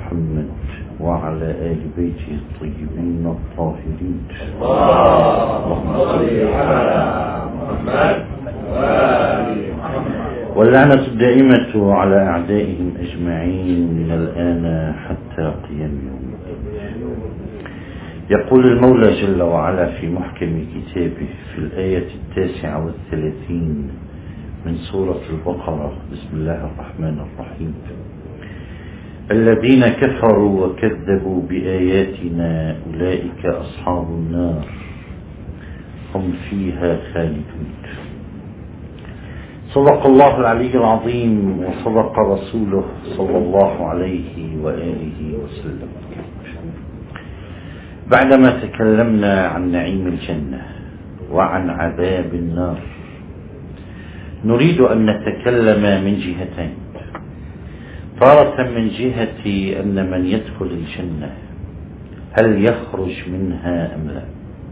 محمد وعلى آل بيته الطيبين الطاهرين. اللهم صل على محمد وآل محمد. واللعنة الدائمة على أعدائهم أجمعين من الآن حتى قيام يوم الدين. يقول المولى جل وعلا في محكم كتابه في الآية 39 من سورة البقرة: بسم الله الرحمن الرحيم. الذين كفروا وكذبوا بآياتنا أولئك أصحاب النار هم فيها خالدون. صدق الله العلي العظيم وصدق رسوله صلى الله عليه وآله وسلم. بعدما تكلمنا عن نعيم الجنة وعن عذاب النار، نريد أن نتكلم من جهتين: تارة من جهة أن من يدخل الجنة هل يخرج منها أم لا،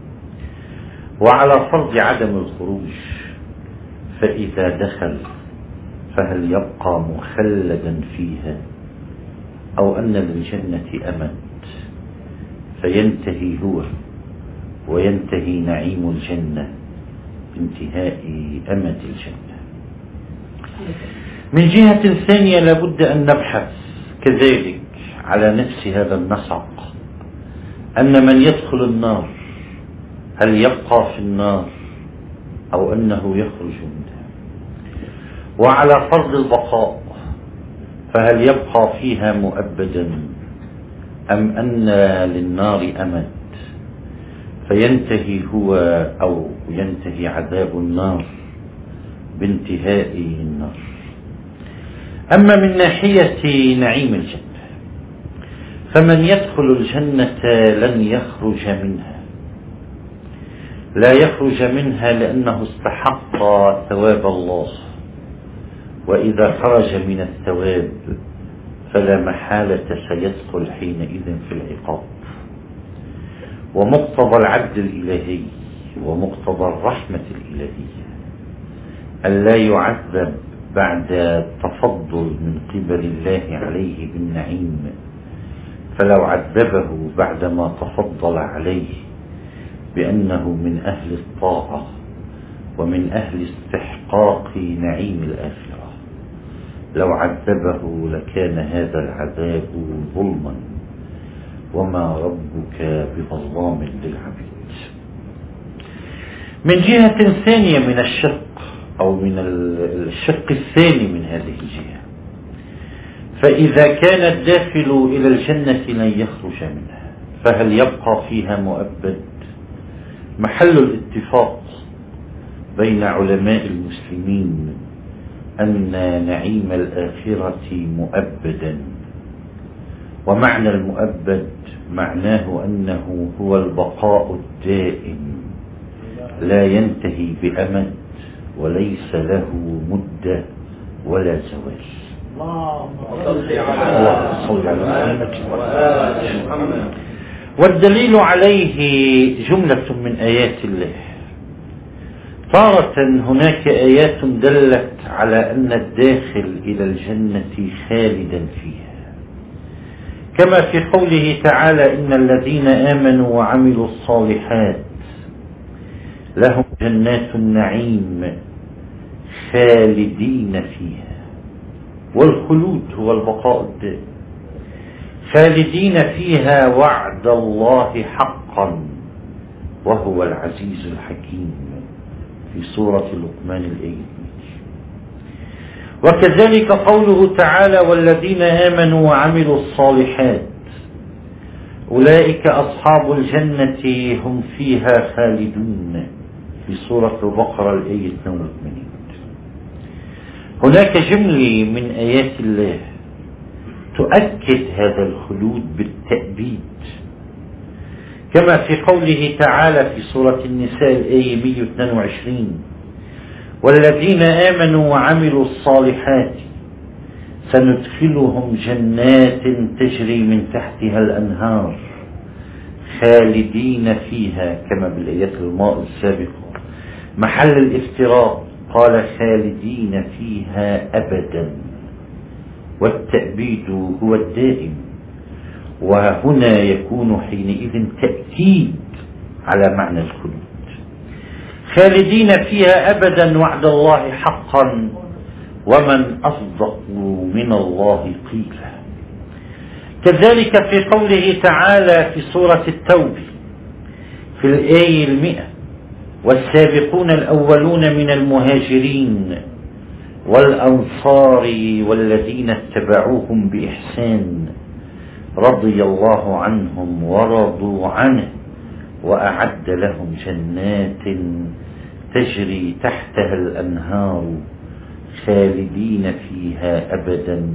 وعلى فرض عدم الخروج فإذا دخل فهل يبقى مخلدا فيها، أو أن للجنة أمد فينتهي هو وينتهي نعيم الجنة بانتهاء أمد الجنة. من جهة ثانية لابد أن نبحث كذلك على نفس هذا النسق، أن من يدخل النار هل يبقى في النار أو أنه يخرج منها، وعلى فرض البقاء فهل يبقى فيها مؤبدا أم أن للنار أمد فينتهي هو أو ينتهي عذاب النار بانتهاء النار. أما من ناحية نعيم الجنة فمن يدخل الجنة لن يخرج منها، لا يخرج منها لأنه استحق ثواب الله، وإذا خرج من الثواب فلا محالة سيدخل حينئذ في العقاب. ومقتضى العدل الإلهي ومقتضى الرحمة الإلهية ألا يعذب بعد التفضل من قبل الله عليه بالنعيم، فلو عذبه بعدما تفضل عليه بأنه من أهل الطاعة ومن أهل استحقاق نعيم الآخرة، لو عذبه لكان هذا العذاب ظلما، وما ربك بظلام للعبيد. من جهة ثانية من الشق أو من الشق الثاني من هذه الجهة، فإذا كان الداخل إلى الجنة لن يخرج منها فهل يبقى فيها مؤبد؟ محل الاتفاق بين علماء المسلمين أن نعيم الآخرة مؤبدا، ومعنى المؤبد معناه أنه هو البقاء الدائم لا ينتهي بأمد وليس له مدة ولا زوال. اللهم صل على محمد. والدليل عليه جملة من آيات الله. تارة هناك آيات دلت على أن الداخل إلى الجنة خالدا فيها، كما في قوله تعالى: إن الذين آمنوا وعملوا الصالحات لهم جنات النعيم خالدين فيها. والخلود هو البقاء الدائم. خالدين فيها وعد الله حقا وهو العزيز الحكيم في سورة لقمان الآية. وكذلك قوله تعالى: والذين آمنوا وعملوا الصالحات أولئك أصحاب الجنة هم فيها خالدون في سورة البقرة الآية 82. هناك جملة من آيات الله تؤكد هذا الخلود بالتأبيد، كما في قوله تعالى في سورة النساء الآية 122: والذين آمنوا وعملوا الصالحات سندخلهم جنات تجري من تحتها الأنهار خالدين فيها، كما بالآيات السابقة. محل الافتراء قال خالدين فيها أبدا، والتأبيد هو الدائم، وهنا يكون حينئذ تأكيد على معنى الخلود. خالدين فيها أبدا وعد الله حقا ومن أصدق من الله قيلا. كذلك في قوله تعالى في سورة التوبة في الآية 100: والسابقون الأولون من المهاجرين والأنصار والذين اتبعوهم بإحسان رضي الله عنهم ورضوا عنه وأعد لهم جنات تجري تحتها الأنهار خالدين فيها أبدا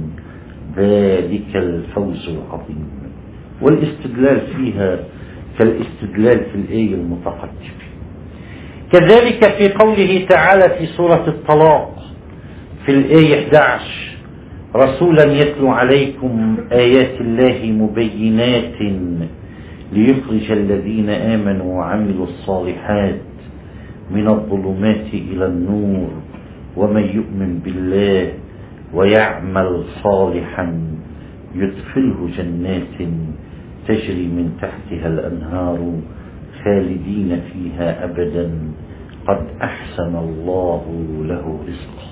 ذلك الفوز العظيم. والاستدلال فيها كالاستدلال في الآية المتقدمة. كذلك في قوله تعالى في سورة الطلاق في الآية 11: رسولا يتلو عليكم آيات الله مبينات ليخرج الذين آمنوا وعملوا الصالحات من الظلمات إلى النور ومن يؤمن بالله ويعمل صالحا يدخله جنات تجري من تحتها الأنهار خالدين فيها أبدا قد أحسن الله له رزقا.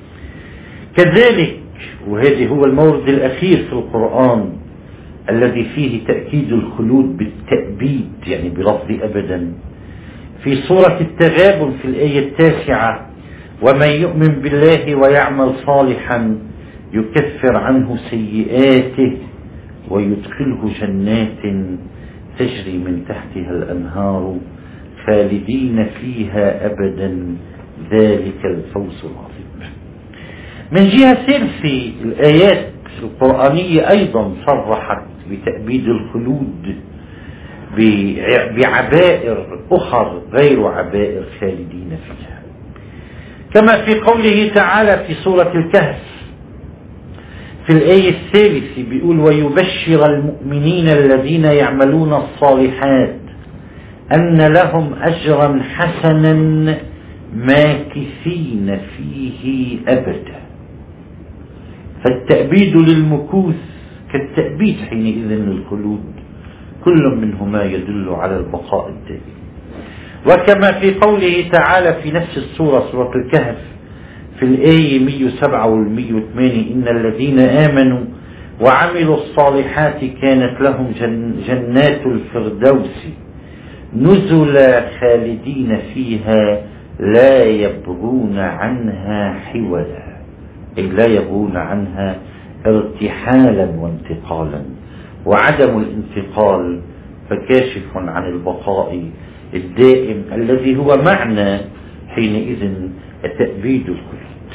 كذلك وهذا هو المورد الأخير في القرآن الذي فيه تأكيد الخلود بالتأبيد يعني بلفظ أبدا في سورة التغابن في الآية 9: ومن يؤمن بالله ويعمل صالحا يكفر عنه سيئاته ويدخله جنات تجري من تحتها الأنهار خالدين فيها أبدا ذلك الفوز العظيم. من جهة ثالثة الآيات القرآنية أيضا صرحت بتأبيد الخلود بعبائر أخر غير عبائر خالدين فيها، كما في قوله تعالى في سورة الكهف في الآية 3 بيقول: ويبشر المؤمنين الذين يعملون الصالحات أن لهم أجرا حسنا ماكثين فيه أبدا. فالتأبيد للمكوث كالتأبيد حينئذ للخلود، كل منهما يدل على البقاء الدائم. وكما في قوله تعالى في نفس السورة سورة الكهف في الآية 107 وال108: إن الذين آمنوا وعملوا الصالحات كانت لهم جنات الفردوس نزلا خالدين فيها لا يبغون عنها حولا، أي لا يبغون عنها ارتحالا وانتقالا. وعدم الانتقال فكاشف عن البقاء الدائم الذي هو معنى حينئذ تأبيد الخلود.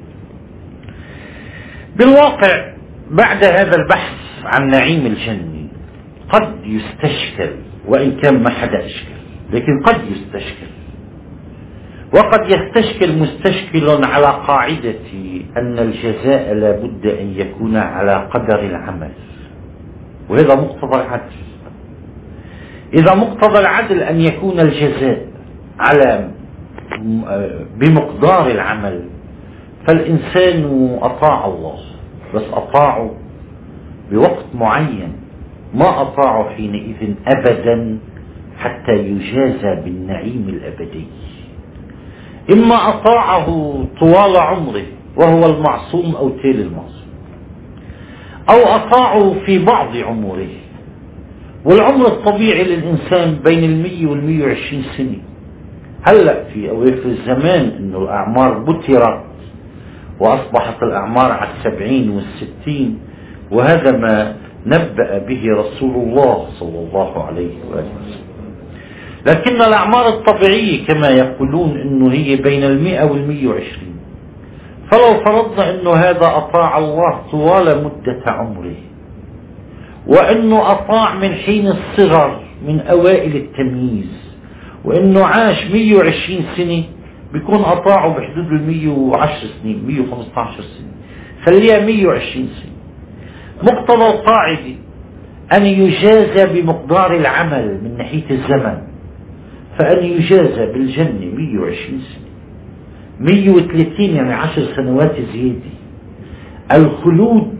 بالواقع بعد هذا البحث عن نعيم الجنة قد يستشكل، وإن كان ما حدا أشكل لكن قد يستشكل، وقد يستشكل مستشكل على قاعدة أن الجزاء لا بد أن يكون على قدر العمل، وهذا مقتضى العدل. إذا مقتضى العدل أن يكون الجزاء على بمقدار العمل، فالإنسان أطاع الله بس أطاعه بوقت معين، ما أطاعه حينئذ أبدا حتى يجازى بالنعيم الأبدي. إما أطاعه طوال عمره وهو المعصوم أو تالي المعصوم، أو أطاعه في بعض عمره. والعمر الطبيعي للإنسان بين 100 و120 سنة. هلأ في أواخر الزمان إنه الأعمار بترت وأصبحت الأعمار على 70 و60، وهذا ما نبأ به رسول الله صلى الله عليه وآله وسلم. لكن الأعمار الطبيعية كما يقولون إنه هي بين 100 و120. فلو فرضنا إنه هذا أطاع الله طوال مدة عمره، وإنه أطاع من حين الصغر من أوائل التمييز، وإنه عاش 120 سنة، بيكون أطاعه بحدود 110 سنين 115 سنة، خليها 120 سنة. مقتضى القاعدة أن يجازى بمقدار العمل من ناحية الزمن، فأن يجازى بالجنة 120 سنة، 130 يعني 10 سنوات زيادة. الخلود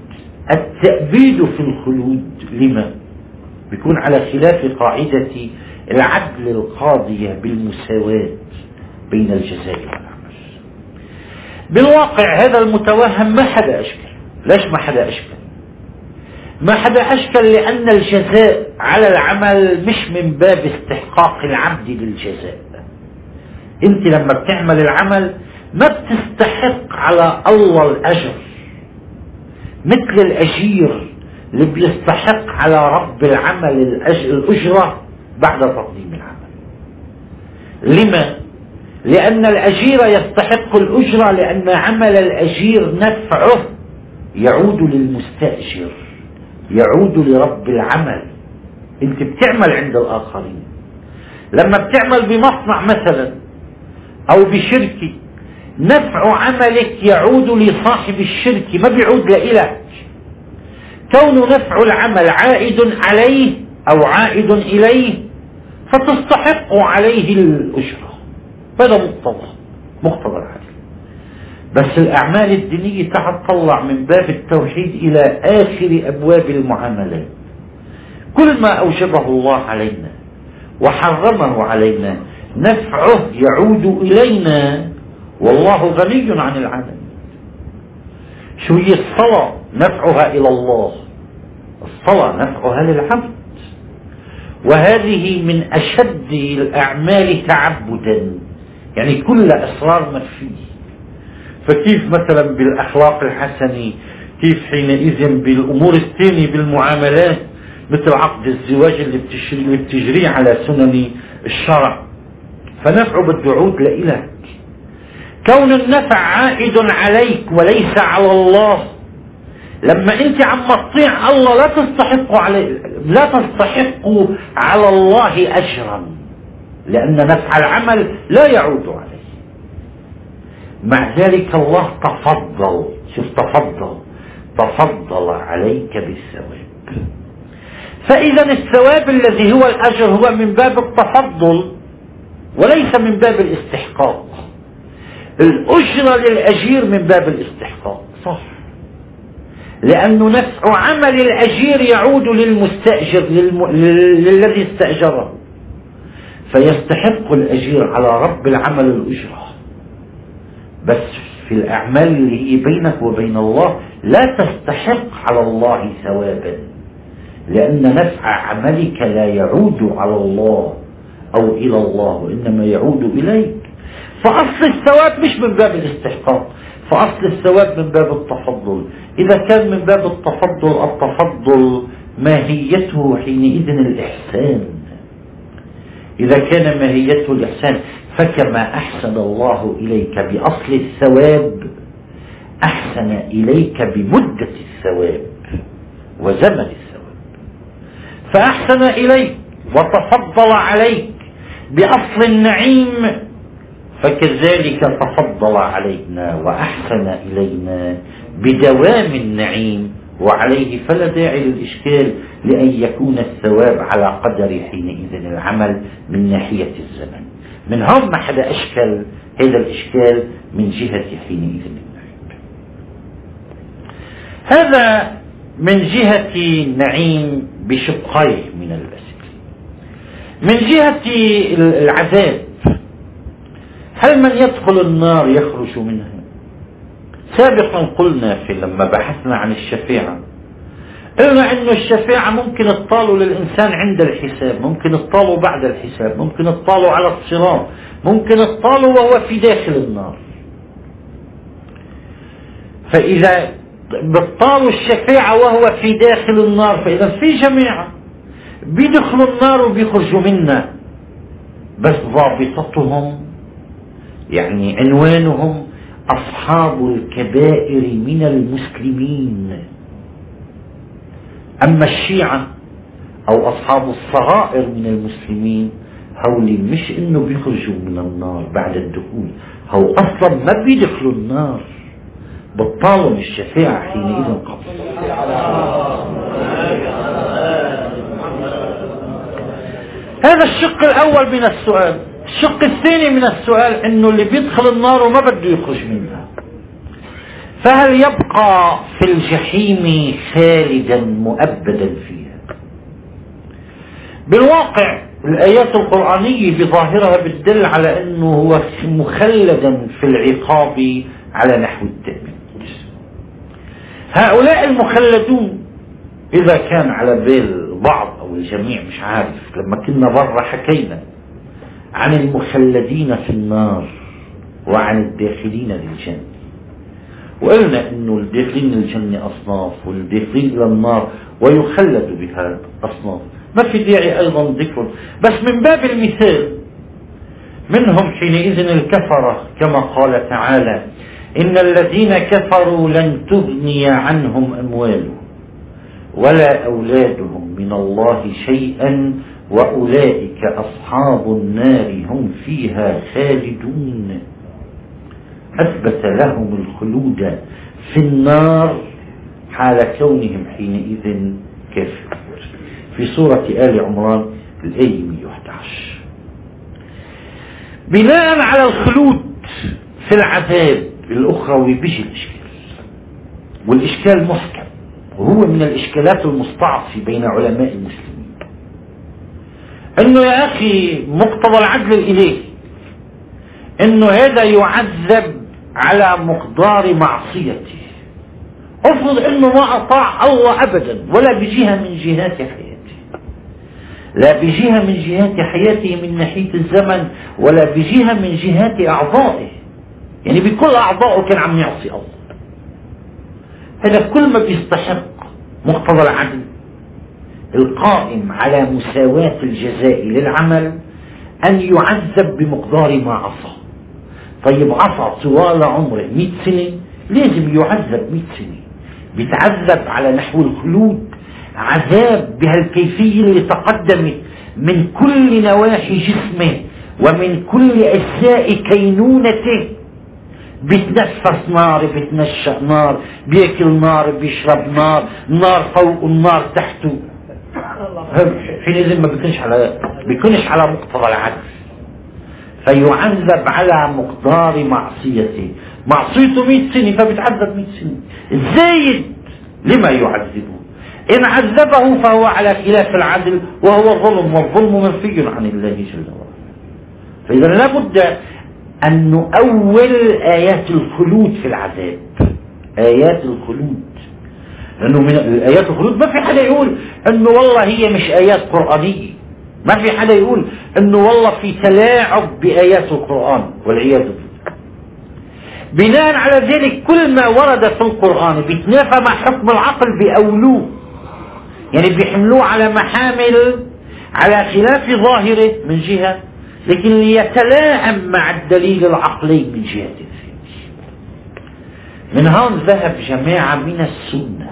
التأبيد في الخلود. لما؟ بيكون على خلاف قاعدة العدل القاضية بالمساواة بين الجزاء والعمل. بالواقع هذا المتوهم ما حدا أشكل. ليش ما حدا أشكل؟ ما حدا أشكل لأن الجزاء على العمل مش من باب استحقاق العبد للجزاء. انت لما بتعمل العمل ما بتستحق على الله الأجر مثل الأجير اللي بيستحق على رب العمل الأجرة بعد تقديم العمل. لما؟ لأن الأجير يستحق الأجرة لأن عمل الأجير نفعه يعود للمستأجر، يعود لرب العمل. انت بتعمل عند الآخرين. لما بتعمل بمصنع مثلا أو بشركة نفع عملك يعود لصاحب الشركة ما بيعود لإلك. كون نفع العمل عائد عليه أو عائد إليه فتستحق عليه الأجرة. هذا مقتضى العدل. بس الأعمال الدينية تطلع من باب التوحيد إلى آخر أبواب المعاملات. كل ما أوجبه الله علينا وحرمه علينا نفعه يعود إلينا والله غني عن العالم. شو هي الصلاة؟ نفعها إلى الله. الصلاة نفعها للعبد، وهذه من أشد الأعمال تعبدا، يعني كل أسرار مخفية. فكيف مثلا بالأخلاق الحسنة، كيف حينئذ بالأمور الثانية بالمعاملات مثل عقد الزواج اللي بتجري على سنن الشرع، فنفعه بده يعود لإلك. كون النفع عائد عليك وليس على الله، لما انت عم تطيع الله لا تستحق على الله أجرا لأن نفع العمل لا يعود عليه. مع ذلك الله تفضل، شوف تفضل عليك بالثواب. فإذا الثواب الذي هو الأجر هو من باب التفضل وليس من باب الاستحقاق. الأجرة للأجير من باب الاستحقاق، صح، لأنه نفع عمل الأجير يعود للمستأجر للذي استأجره، فيستحق الأجير على رب العمل الأجرة. بس في الأعمال اللي هي بينك وبين الله لا تستحق على الله ثوابا، لأن نفع عملك لا يعود على الله أو إلى الله وإنما يعود إليك. فأصل الثواب مش من باب الاستحقاق، فأصل الثواب من باب التفضل. إذا كان من باب التفضل ماهيته حينئذ الإحسان. إذا كان ماهيته الإحسان فكما أحسن الله إليك بأصل الثواب أحسن إليك بمدة الثواب وزمن الثواب. فأحسن إليك وتفضل عليك بأصل النعيم، فكذلك تفضل علينا وأحسن إلينا بدوام النعيم، وعليه فلا داعي للإشكال لأن يكون الثواب على قدر حينئذ العمل من ناحية الزمن. من هم ما حدا أشكل هذا الإشكال من جهة حينئذ النعيم. هذا من جهة النعيم بشقيه من الأسر. من جهة العذاب، هل من يدخل النار يخرج منها؟ سابقا قلنا لما بحثنا عن الشفاعة قلنا أن الشفاعة ممكن تطال للإنسان عند الحساب، ممكن تطال بعد الحساب، ممكن تطال على الصراط، ممكن تطال وهو في داخل النار. فإذا بتطال الشفاعة وهو في داخل النار فإذا في جماعة بيدخلوا النار وبيخرجوا منها، بس ضابطتهم يعني عنوانهم أصحاب الكبائر من المسلمين. أما الشيعة أو أصحاب الصغائر من المسلمين هؤلاء مش إنه بيخرجوا من النار بعد الدخول، هو أصلا ما بيدخلوا النار، بطالوا الشفاعة حينئذ قبل. هذا الشق الأول من السؤال. الشق الثاني من السؤال إنه اللي بيدخل النار وما بده يخرج منها، فهل يبقى في الجحيم خالدا مؤبدا فيها؟ بالواقع الآيات القرآنية بظاهرها بتدل على أنه هو مخلدا في العقاب على نحو التأبيد. هؤلاء المخلدون إذا كان على بال البعض أو الجميع مش عارف، لما كنا برا حكينا عن المخلدين في النار وعن الداخلين للجنة، وقلنا أنه الداخلين للجنة أصناف والداخلين إلى النار ويخلد بها أصناف، ما في داعي أيضا ذكر، بس من باب المثال منهم حينئذ الكفرة كما قال تعالى: إن الذين كفروا لن تغني عنهم أموالهم ولا أولادهم من الله شيئا وأولئك أصحاب النار هم فيها خالدون. أثبت لهم الخلود في النار حال كونهم حينئذ كافر، في سورة آل عمران الآية 111. بناء على الخلود في العذاب الأخروي بيجي الإشكال، والإشكال محكم، وهو من الإشكالات المستعصية بين علماء المسلمين، أنه يا أخي مقتضى العدل الإلهي أنه هذا يعذب على مقدار معصيته. افرض أنه ما أطاع الله أبدا ولا بجهة من جهات حياته، لا بجهة من جهات حياته من ناحية الزمن ولا بجهة من جهات أعضائه، يعني بكل أعضائه كان عم يعصي الله. هذا كل ما بيستحق مقتضى العدل القائم على مساواة الجزاء للعمل أن يعذب بمقدار ما عصى. طيب عصى طوال عمره 100 سنة، لازم يعذب 100 سنة، بيتعذب على نحو الخلود، عذاب بهالكيفية اللي تقدمت من كل نواحي جسمه ومن كل أجزاء كينونته. بيتنفس نار، بيتنشأ نار، بياكل نار، بيشرب نار، نار فوق النار تحته. حينئذ ما بيكونش على مقتضى العدل، فيعذب على مقدار معصيته. معصيته 100 سنة فبيتعذب 100 سنة. الزايد لما يعذبه؟ إن عذبه فهو على خلاف العدل وهو ظلم، والظلم منفي عن الله جل وعلا. فإذا لابد أن نؤول آيات الخلود في العذاب، آيات الخلود، لأنه من آيات الخلود ما في حدا يقول أنه والله هي مش آيات قرآنية، ما في حدا يقول أنه والله في تلاعب بآيات القرآن والعياذ بالله. بناء على ذلك كل ما ورد في القرآن بيتنافى مع حكم العقل بأولوه، يعني بيحملوه على محامل على خلاف ظاهره من جهة، لكن ليتلائم مع الدليل العقلي من جهة ثانية. من هون ذهب جماعة من السنة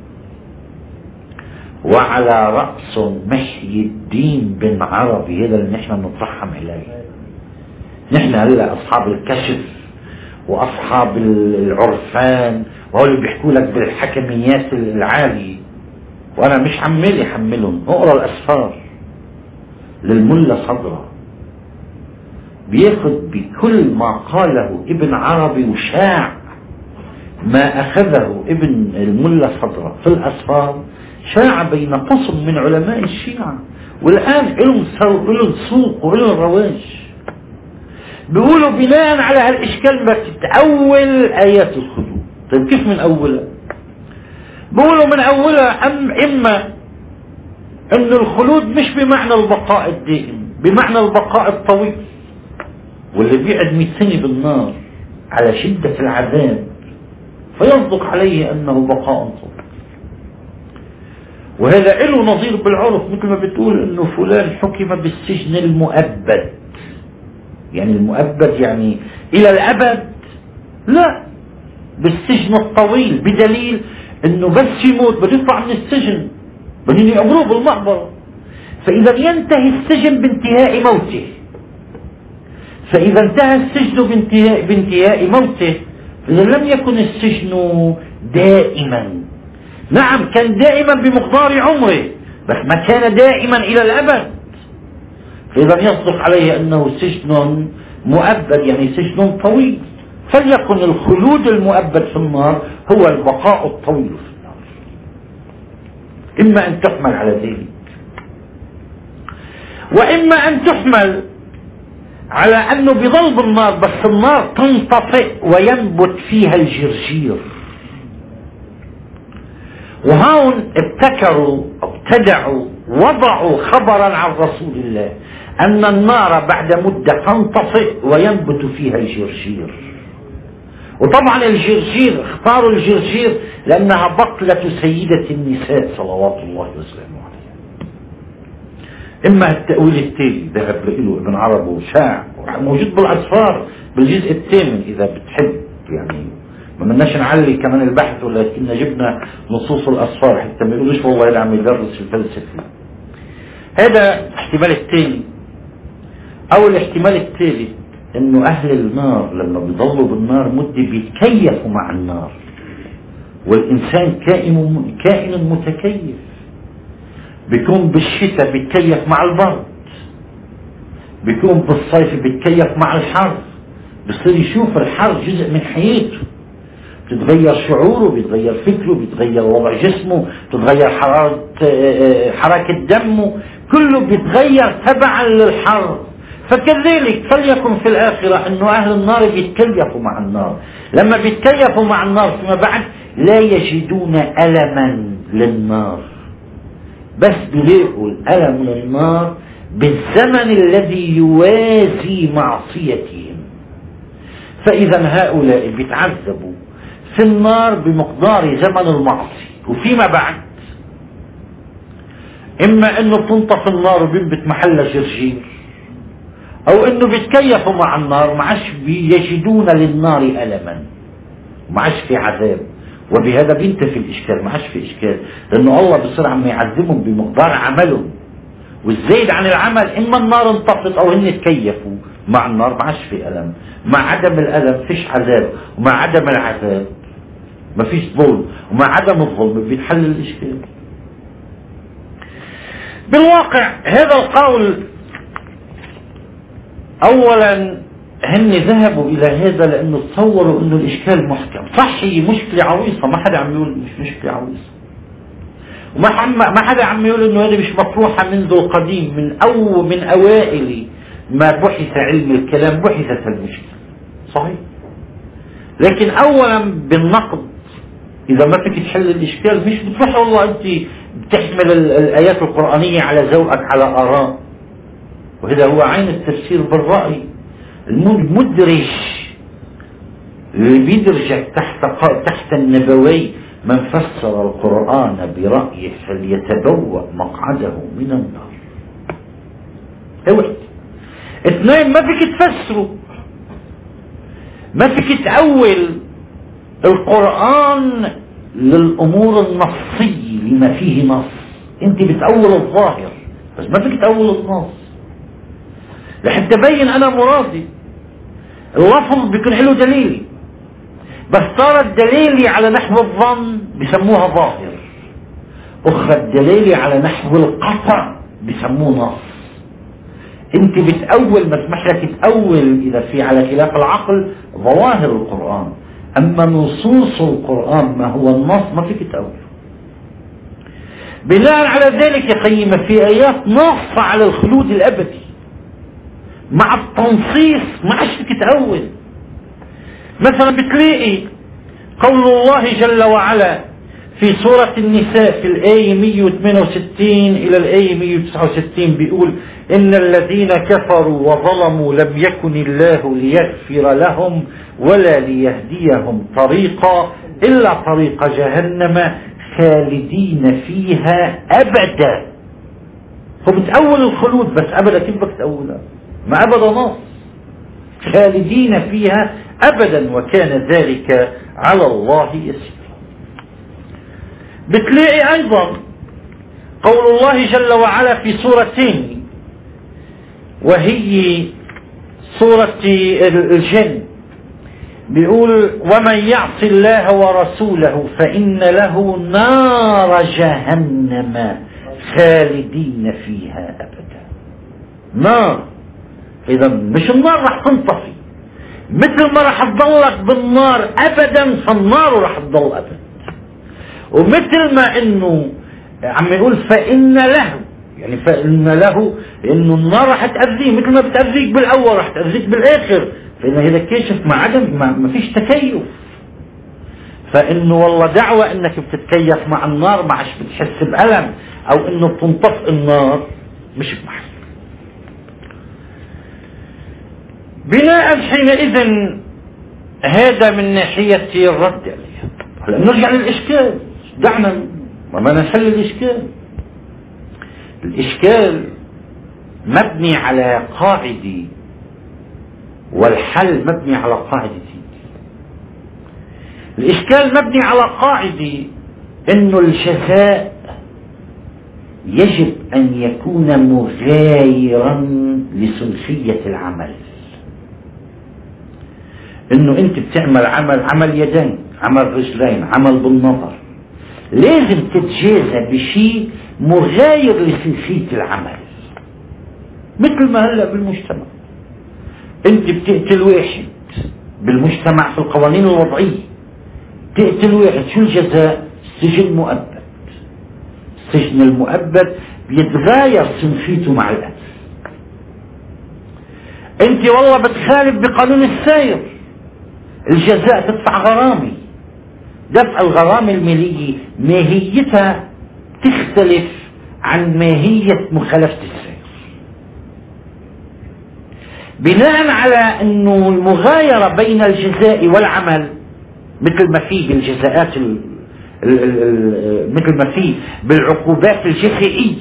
وعلى رأسهم محي الدين بن عربي، هذا اللي نحن نترحم عليه. نحن هلا أصحاب الكشف وأصحاب العرفان وهو اللي بيحكوا لك بالحكميات العالية، وأنا مش عمال يحملهم. اقرأ الأسفار للملا صدرة، بياخذ بكل ما قاله ابن عربي وشاع ما أخذه ابن الملا صدرة في الأسفار، شاع بين قسم من علماء الشيعة، والآن لهم سوق ولهم رواج. بيقولوا بناء على هالإشكال ما تتأول آيات الخلود. طيب كيف من أولها؟ بيقولوا من أولها إما أن الخلود مش بمعنى البقاء الدائم، بمعنى البقاء الطويل، واللي بيقعد 100 سنة بالنار على شدة العذاب فيصدق عليه أنه بقاء طويل. وهذا له نظير بالعرف، مثل ما بتقول أنه فلان حكم بالسجن المؤبد، يعني المؤبد يعني إلى الأبد، لا، بالسجن الطويل، بدليل أنه بس يموت بده يطلع من السجن، بدهم يقبروه بالمقبرة، فإذا ينتهي السجن بانتهاء موته، فإذا انتهى السجن بانتهاء موته، إذا لم يكن السجن دائما. نعم كان دائما بمقدار عمره، بس ما كان دائما إلى الأبد، فإذا يصدق عليه أنه سجن مؤبد، يعني سجن طويل. فليكن الخلود المؤبد في النار هو البقاء الطويل في النار. إما أن تحمل على ذلك، وإما أن تحمل على أنه بضل بالنار، بس النار تنطفئ وينبت فيها الجرجير. وهون ابتكروا ابتدعوا وضعوا خبرا عن رسول الله أن النار بعد مدة تنطفئ وينبت فيها الجرجير. وطبعا الجرجير اختاروا الجرجير لأنها بطلة سيدة النساء صلوات الله وسلامه عليها. إما التأويل التالي ذهب له ابن عرب وشاع موجود بالأسفار بالجزء الثامن إذا بتحب، يعني ما بدناش نعلي كمان البحث، ولكن جبنا نصوص الأسفار حتى ما يقولوش والله اللي عم يدرس في الفلسفة. هذا الاحتمال الثاني. أو الاحتمال الثالث انه اهل النار لما بيضلوا بالنار مدة بيتكيفوا مع النار، والانسان كائن متكيف، بيكون بالشتاء بيتكيف مع البرد، بيكون بالصيف بيتكيف مع الحر، بصير يشوف الحر جزء من حياته، بتتغير شعوره، بيتغير فكره، بيتغير وضع جسمه، بتتغير حركة دمه، كله بيتغير تبعا للحر. فكذلك فليكن في الآخرة أنه أهل النار بيتكيفوا مع النار. لما بيتكيفوا مع النار فيما بعد لا يجدون ألما للنار، بس بيلاقوا الألم للنار بالزمن الذي يوازي معصيتهم. فإذا هؤلاء بيتعذبوا في النار بمقدار زمن المعصية. وفيما بعد إما أنه بتنطفي النار وبينبت محلها جرجير، أو أنه بيتكيفوا مع النار ما عادش بيجدون للنار ألما، ما عادش في عذاب. وبهذا بينتفي الإشكال، ما عادش في إشكال، لأنه الله بصير عم يعذبهم بمقدار عملهم، والزيد عن العمل إما النار انطفت أو هن تكيفوا مع النار، ما عادش في ألم. مع عدم الألم فيش عذاب، ومع عدم العذاب ما فيش ظلم، ومع عدم الظلم بيتحل الإشكال. بالواقع هذا القول اولا هن ذهبوا الى هذا لانه تصوروا انه الاشكال محكم. صح هي مشكلة عويصة، ما حدا عم يقول مش مشكلة عويصة، وما حدا عم يقول انه هذه مش مطروحة منذ القديم، من اوائل ما بحث علم الكلام بحثت المشكلة. صحيح، لكن اولا بالنقد اذا ما فيك تحل الاشكال مش بتروح والله انت بتحمل الايات القرآنية على ذوقك على اراء، وهذا هو عين التفسير بالرأي. المدرج اللي بيدرج تحت النبوي من فسر القرآن برأيه فليتبوأ مقعده من النار. واحد. اثنين، ما فيك تفسره، ما فيك تأول القرآن للأمور النصية لما فيه نص. انت بتأول الظاهر بس ما فيك تأول النص لحتى تبين انا مرادي. اللفظ بيكون له دليل، بس صار الدليل على نحو الظن بسموها ظاهر، اخرى الدليل على نحو القطع بسموه نص. انت بتأول، ما اسمح لك تأول اذا في على خلاف العقل ظواهر القرآن، اما نصوص القرآن ما هو النص ما فيك تأول. بناء على ذلك يا قيمة في ايات نص على الخلود الابدي مع التنصيص ما عادش فيك تأول. مثلا بتلاقي قول الله جل وعلا في سورة النساء في الآية 168 إلى الآية 169 بيقول إن الذين كفروا وظلموا لم يكن الله ليغفر لهم ولا ليهديهم طريقا إلا طريق جهنم خالدين فيها أبدا. فبتأول الخلود بس أبدا. كيف بدك تأولها؟ ما أبدا نص. خالدين فيها أبدا وكان ذلك على الله يسير. بتلاقي أيضا قول الله جل وعلا في سورتين، وهي سورة الجن، بيقول ومن يعص الله ورسوله فإن له نار جهنم خالدين فيها أبدا. نار، إذا مش النار رح تنطفي، مثل ما راح تضلك بالنار ابدا فالنار راح تضل ابدا. ومثل ما انه عم يقول فإن له، يعني فإن له انه النار راح تأذيه مثل ما بتأذيك بالاول راح تأذيك بالاخر، فإن هذا كيشف مع عدم ما فيش تكيف. فإنه والله دعوة انك بتتكيف مع النار ما عادش بتحس بألم او انه بتنطفئ النار مش بمحل. بناء حينئذ هذا من ناحية الرد عليها. هلا نرجع للإشكال، دعنا ما نحل الإشكال. الإشكال مبني على قاعدة والحل مبني على قاعدتين. الإشكال مبني على قاعدة إنه الجزاء يجب أن يكون مغايرا لسلفية العمل. إنه أنت بتعمل عمل يدين، عمل رجلين، عمل بالنظر، لازم تتجازى بشيء مغاير لسلفية العمل. مثل ما هلا بالمجتمع أنت بتقتل واحد بالمجتمع في القوانين الوضعية، تقتل واحد شو الجزاء؟ سجن مؤبد. السجن المؤبد بيتغاير صنفيته مع القتل. انت والله بتخالف بقانون السير، الجزاء تدفع غرامة. دفع الغرامة المالية ماهيتها تختلف عن ماهية مخالفة السير. بناء على انه المغايرة بين الجزاء والعمل مثل ما فيه بالجزاءات مثل ما فيه بالعقوبات الجزائية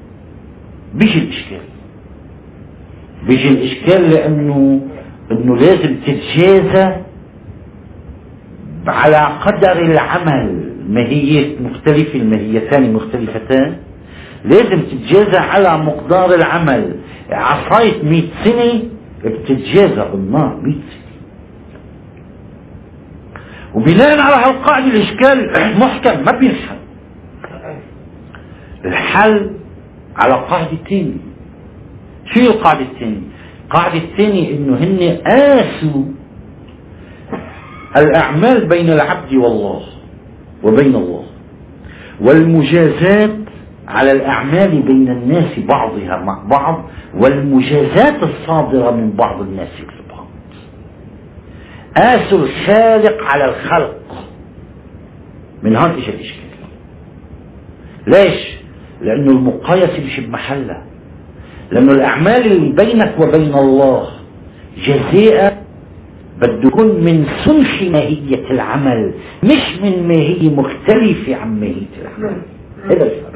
بيجي الإشكال لأنه لازم تتجازى على قدر العمل. ماهية مختلفة، الماهيتان مختلفتان، لازم تتجازى على مقدار العمل. عصاية 100 سنة بتتجازى بالنار 100 سنة. وبناء على هالقاعدة الإشكال محكم ما بينحل. الحل على قاعدتين. شو هي القاعدة الثانية؟ القاعدة الثانية انه هن قاسوا الاعمال بين العبد والله وبين الله، والمجازات على الاعمال بين الناس بعضها مع بعض، والمجازات الصادرة من بعض الناس في بعض. قاسوا الخالق على الخلق. من هون اجى الاشكال. ليش؟ لانه المقايسة مش بمحلها، لأنه الأعمال اللي بينك وبين الله جزاء بده يكون من صنف ماهية العمل، مش من ماهية مختلفة عن ماهية العمل. هذا الفرق.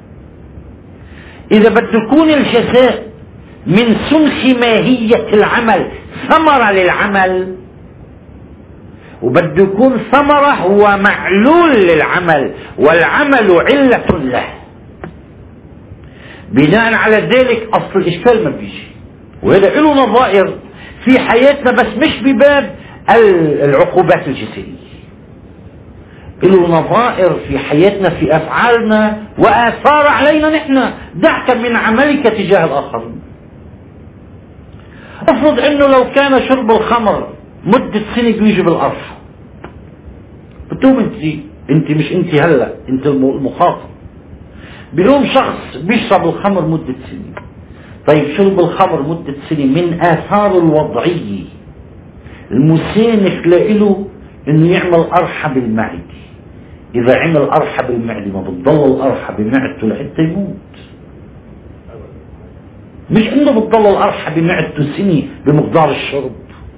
إذا بده يكون الجزاء من صنف ماهية العمل ثمرة للعمل، وبده يكون ثمرة هو معلول للعمل والعمل علة له، بناء على ذلك أصل الإشكال ما بيجي. وهذا له نظائر في حياتنا بس مش بباب العقوبات الجزائية، له نظائر في حياتنا في أفعالنا وآثار علينا نحن. دعك من عملك تجاه الآخرين. افرض انه لو كان شرب الخمر مدة سنة بيجب الأرحى، بتقوم انت مش انت هلا انت المخاطب. بيقوم شخص بيشرب الخمر مدة سنة. طيب شرب الخمر مدة سنة من آثار الوضعية المسانف له انه يعمل أرحى بالمعدة. إذا عمل أرحى بالمعدة ما بتضل الأرحى بمعدته لحتى يموت، مش انه بتضل الأرحى بمعدته سنة بمقدار الشرب،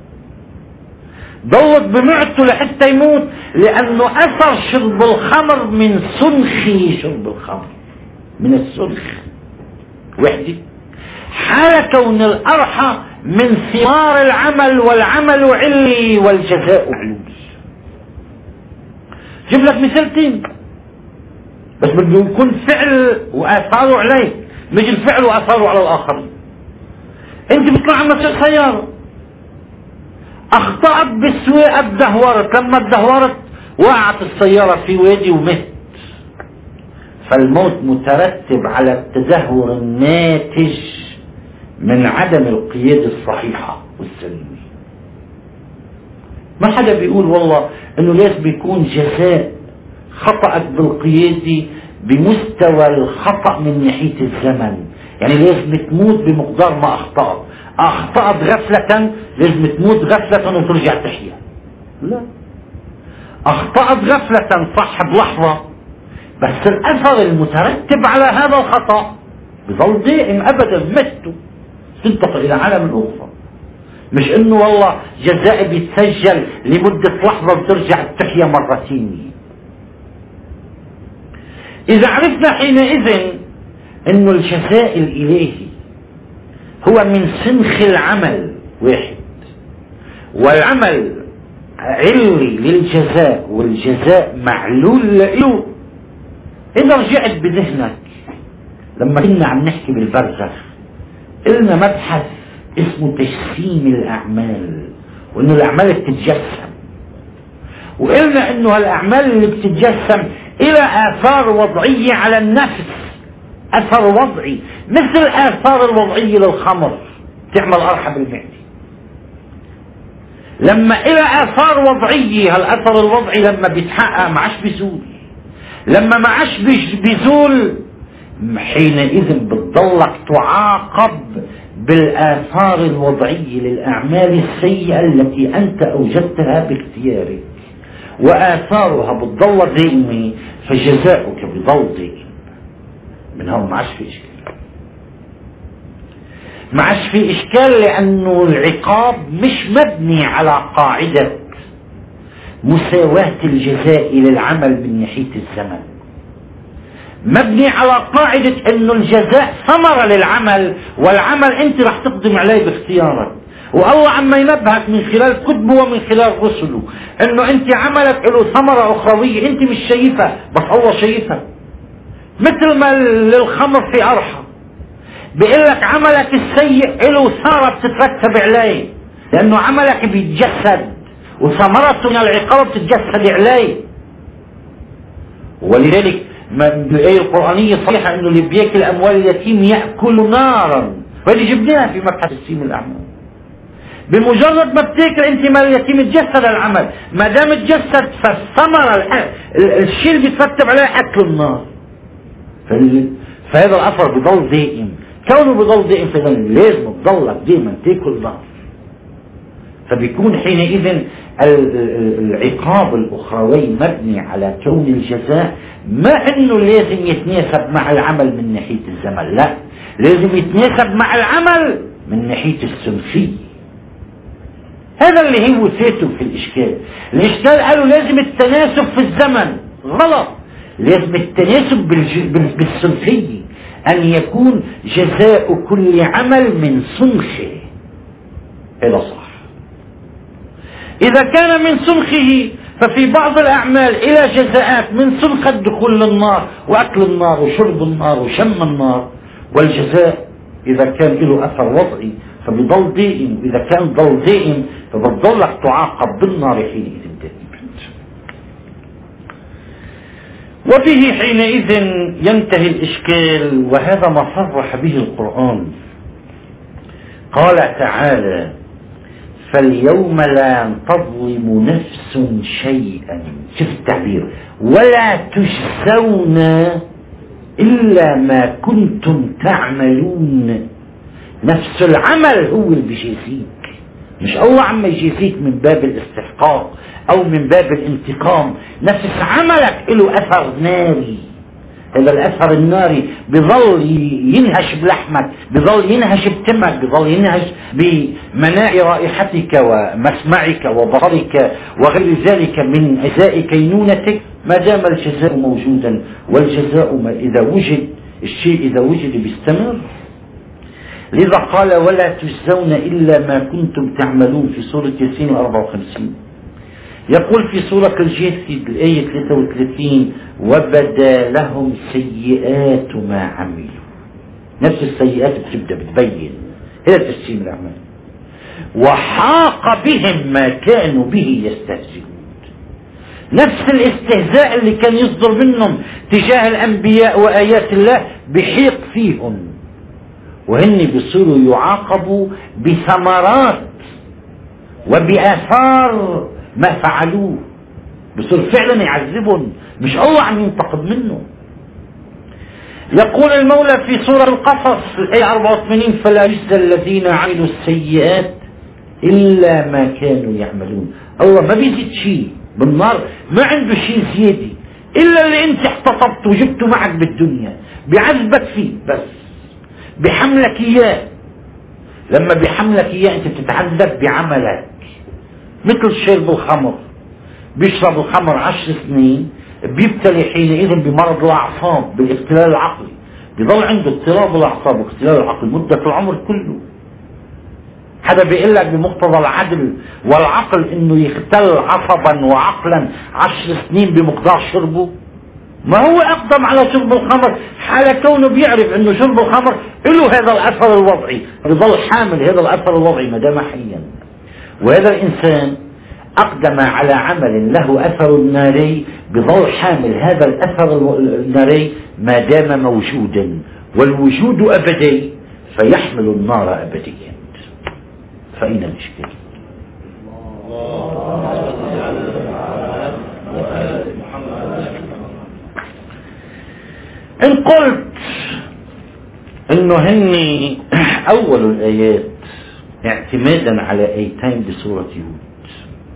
ضلت بمعدته لحتى يموت، لأنه أثر شرب الخمر من سنخ شرب الخمر، من السنخ وحدة. حال كون الأرحى من ثمار العمل، والعمل علي والجزاء معلوم. جيب لك مثالتين بس بده يكون فعل وآثاره عليه، مش الفعل وآثاره على الآخرين. انت بتطلع عم تسوق سيارة، اخطأت بالسواقة ادهورت، لما ادهورت وقعت السيارة في وادي ومات. فالموت مترتب على التدهور الناتج من عدم القيادة الصحيحة والسليمة. ما حدا بيقول والله انه لازم يكون جزاء خطأك بالقيادة بمستوى الخطأ من ناحية الزمن، يعني لازم تموت بمقدار ما أخطأت غفلة لازم تموت غفلة وترجع تحيا. لا، أخطأت غفلة صح بلحظة، بس الأثر المترتب على هذا الخطأ بظل دائم أبدا، مت تنتقل إلى عالم الأخرى. مش إنه والله جزائي بيتسجل لمدة لحظة وترجع تحيا مرتين. إذا عرفنا حينئذ إنه الجزاء الإلهي هو من سنخ العمل واحد، والعمل علي للجزاء والجزاء معلول له. إذا رجعت بذهنك لما كنا عم نحكي بالبرزخ قلنا مبحث اسمه تجسيم الأعمال، وإنه الأعمال بتتجسم، وقلنا إنه هالأعمال اللي بتتجسم إلى آثار وضعية على النفس، أثر وضعي مثل الآثار الوضعية للخمر تعمل قرحة بالمعدة. لما إلى آثار وضعية، هالأثر الوضعي لما بيتحقق ما عادش بيزول، لما ما عادش بيزول حينئذ بتضلك تعاقب بالآثار الوضعية للأعمال السيئة التي أنت أوجدتها باختيارك، وآثارها بتضل دائمة، فجزاؤك بضل دائم. من هون ما عادش في إشكال، ما عادش في إشكال، لأنه العقاب مش مبني على قاعدة مساواة الجزاء للعمل من ناحية الزمن، مبني على قاعدة انه الجزاء ثمرة للعمل، والعمل انت رح تقدم عليه باختيارك. والله عما ينبهك من خلال كتبه ومن خلال رسله انه انت عملك له ثمرة اخروية انت مش شايفها، بس الله شايفها. مثل ما للخمر في أرحى بيقول لك عملك السيء له ثمرة بتترتب عليه، لانه عملك بيتجسد وثمرته من العقاب بتتجسد عليه. ولذلك الآية القرآنية صريحة انه اللي بياكل اموال اليتيم يأكل نارا، وهذه جبناها في مبحث تجسيم الاعمال. بمجرد ما بتاكل انت مال اليتيم تجسد العمل، ما دام تجسد فالثمرة الشيء اللي بيترتب عليه اكل النار. فهذا الاثر بضل دائم، كونه بضل دائم فاذا لازم تضلك دائما تاكل نار. فبيكون حينئذ العقاب الاخروي مبني على كون الجزاء، ما انه لازم يتناسب مع العمل من ناحية الزمن، لا، لازم يتناسب مع العمل من ناحية السنفية. هذا اللي هو فاته في الاشكال. الاشكال قالوا لازم التناسب في الزمن، غلط، لازم التناسب بالسنفية، ان يكون جزاء كل عمل من سنخه. هذا صح. إذا كان من سنخه ففي بعض الأعمال إلى جزاءات من سنخ الدخول للنار وأكل النار وشرب النار وشم النار، والجزاء إذا كان له أثر وضعي فبيضل دائم، إذا كان ضل دائم فبتضلك تعاقب بالنار حينئذ دائما. وبه حينئذ ينتهي الإشكال، وهذا ما صرح به القرآن. قال تعالى: فاليوم لا تظلم نفس شيئا، شوف التعبير، ولا تجزون إلا ما كنتم تعملون. نفس العمل هو اللي بيجازيك، مش الله عم يجازيك من باب الاستحقاق أو من باب الانتقام. نفس عملك له أثر ناري، هذا الأثر الناري بظل ينهش بلحمك، بظل ينهش بتمك، بظل ينهش بمناع رائحتك ومسمعك وبصرك وغير ذلك من أجزاء كينونتك، ما دام الجزاء موجودا. والجزاء إذا وجد الشيء، إذا وجد بيستمر. لذا قال: ولا تجزون إلا ما كنتم تعملون في سورة ياسين 54. يقول في سورة الجاثية الآية 33: وبدا لهم سيئات ما عملوا. نفس السيئات بتبدأ بتبين، هذا تجسيم الأعمال. وحاق بهم ما كانوا به يستهزئون. نفس الاستهزاء اللي كان يصدر منهم تجاه الأنبياء وآيات الله بحيق فيهم، وهن بيصيروا يعاقبوا بثمرات وبآثار ما فعلوه، بصير فعلا يعذبهم، مش الله عم ينتقم منه. يقول المولى في سورة القصص الآية 84: فلا يجزى الذين عملوا السيئات إلا ما كانوا يعملون. الله ما بيزيد شيء بالنار، ما عنده شيء زيادة إلا اللي أنت احتطبت وجبته معك بالدنيا، بيعذبك فيه بس، بحملك إياه. لما بحملك إياه أنت بتتعذب بعملك، مثل شرب الخمر. بيشرب الخمر 10 سنين، بيبتلي حينئذ بمرض الأعصاب، بالاختلال العقلي، بيضل عنده اضطراب الأعصاب واختلال العقل مدة العمر كله. هذا بيقول لك بمقتضى العدل والعقل انه يختل عصبا وعقلا 10 سنين بمقدار شربه؟ ما هو اقدم على شرب الخمر حال كونه بيعرف انه شرب الخمر له هذا الاثر الوضعي، بيضل حامل هذا الاثر الوضعي ما دام حيا. وهذا الانسان اقدم على عمل له اثر ناري، بيضل حامل هذا الاثر الناري ما دام موجودا، والوجود ابدي فيحمل النار ابديا. فأين الإشكال؟ إن قلت إنه هني أول الآيات اعتمادا على آيتين بسورة هود.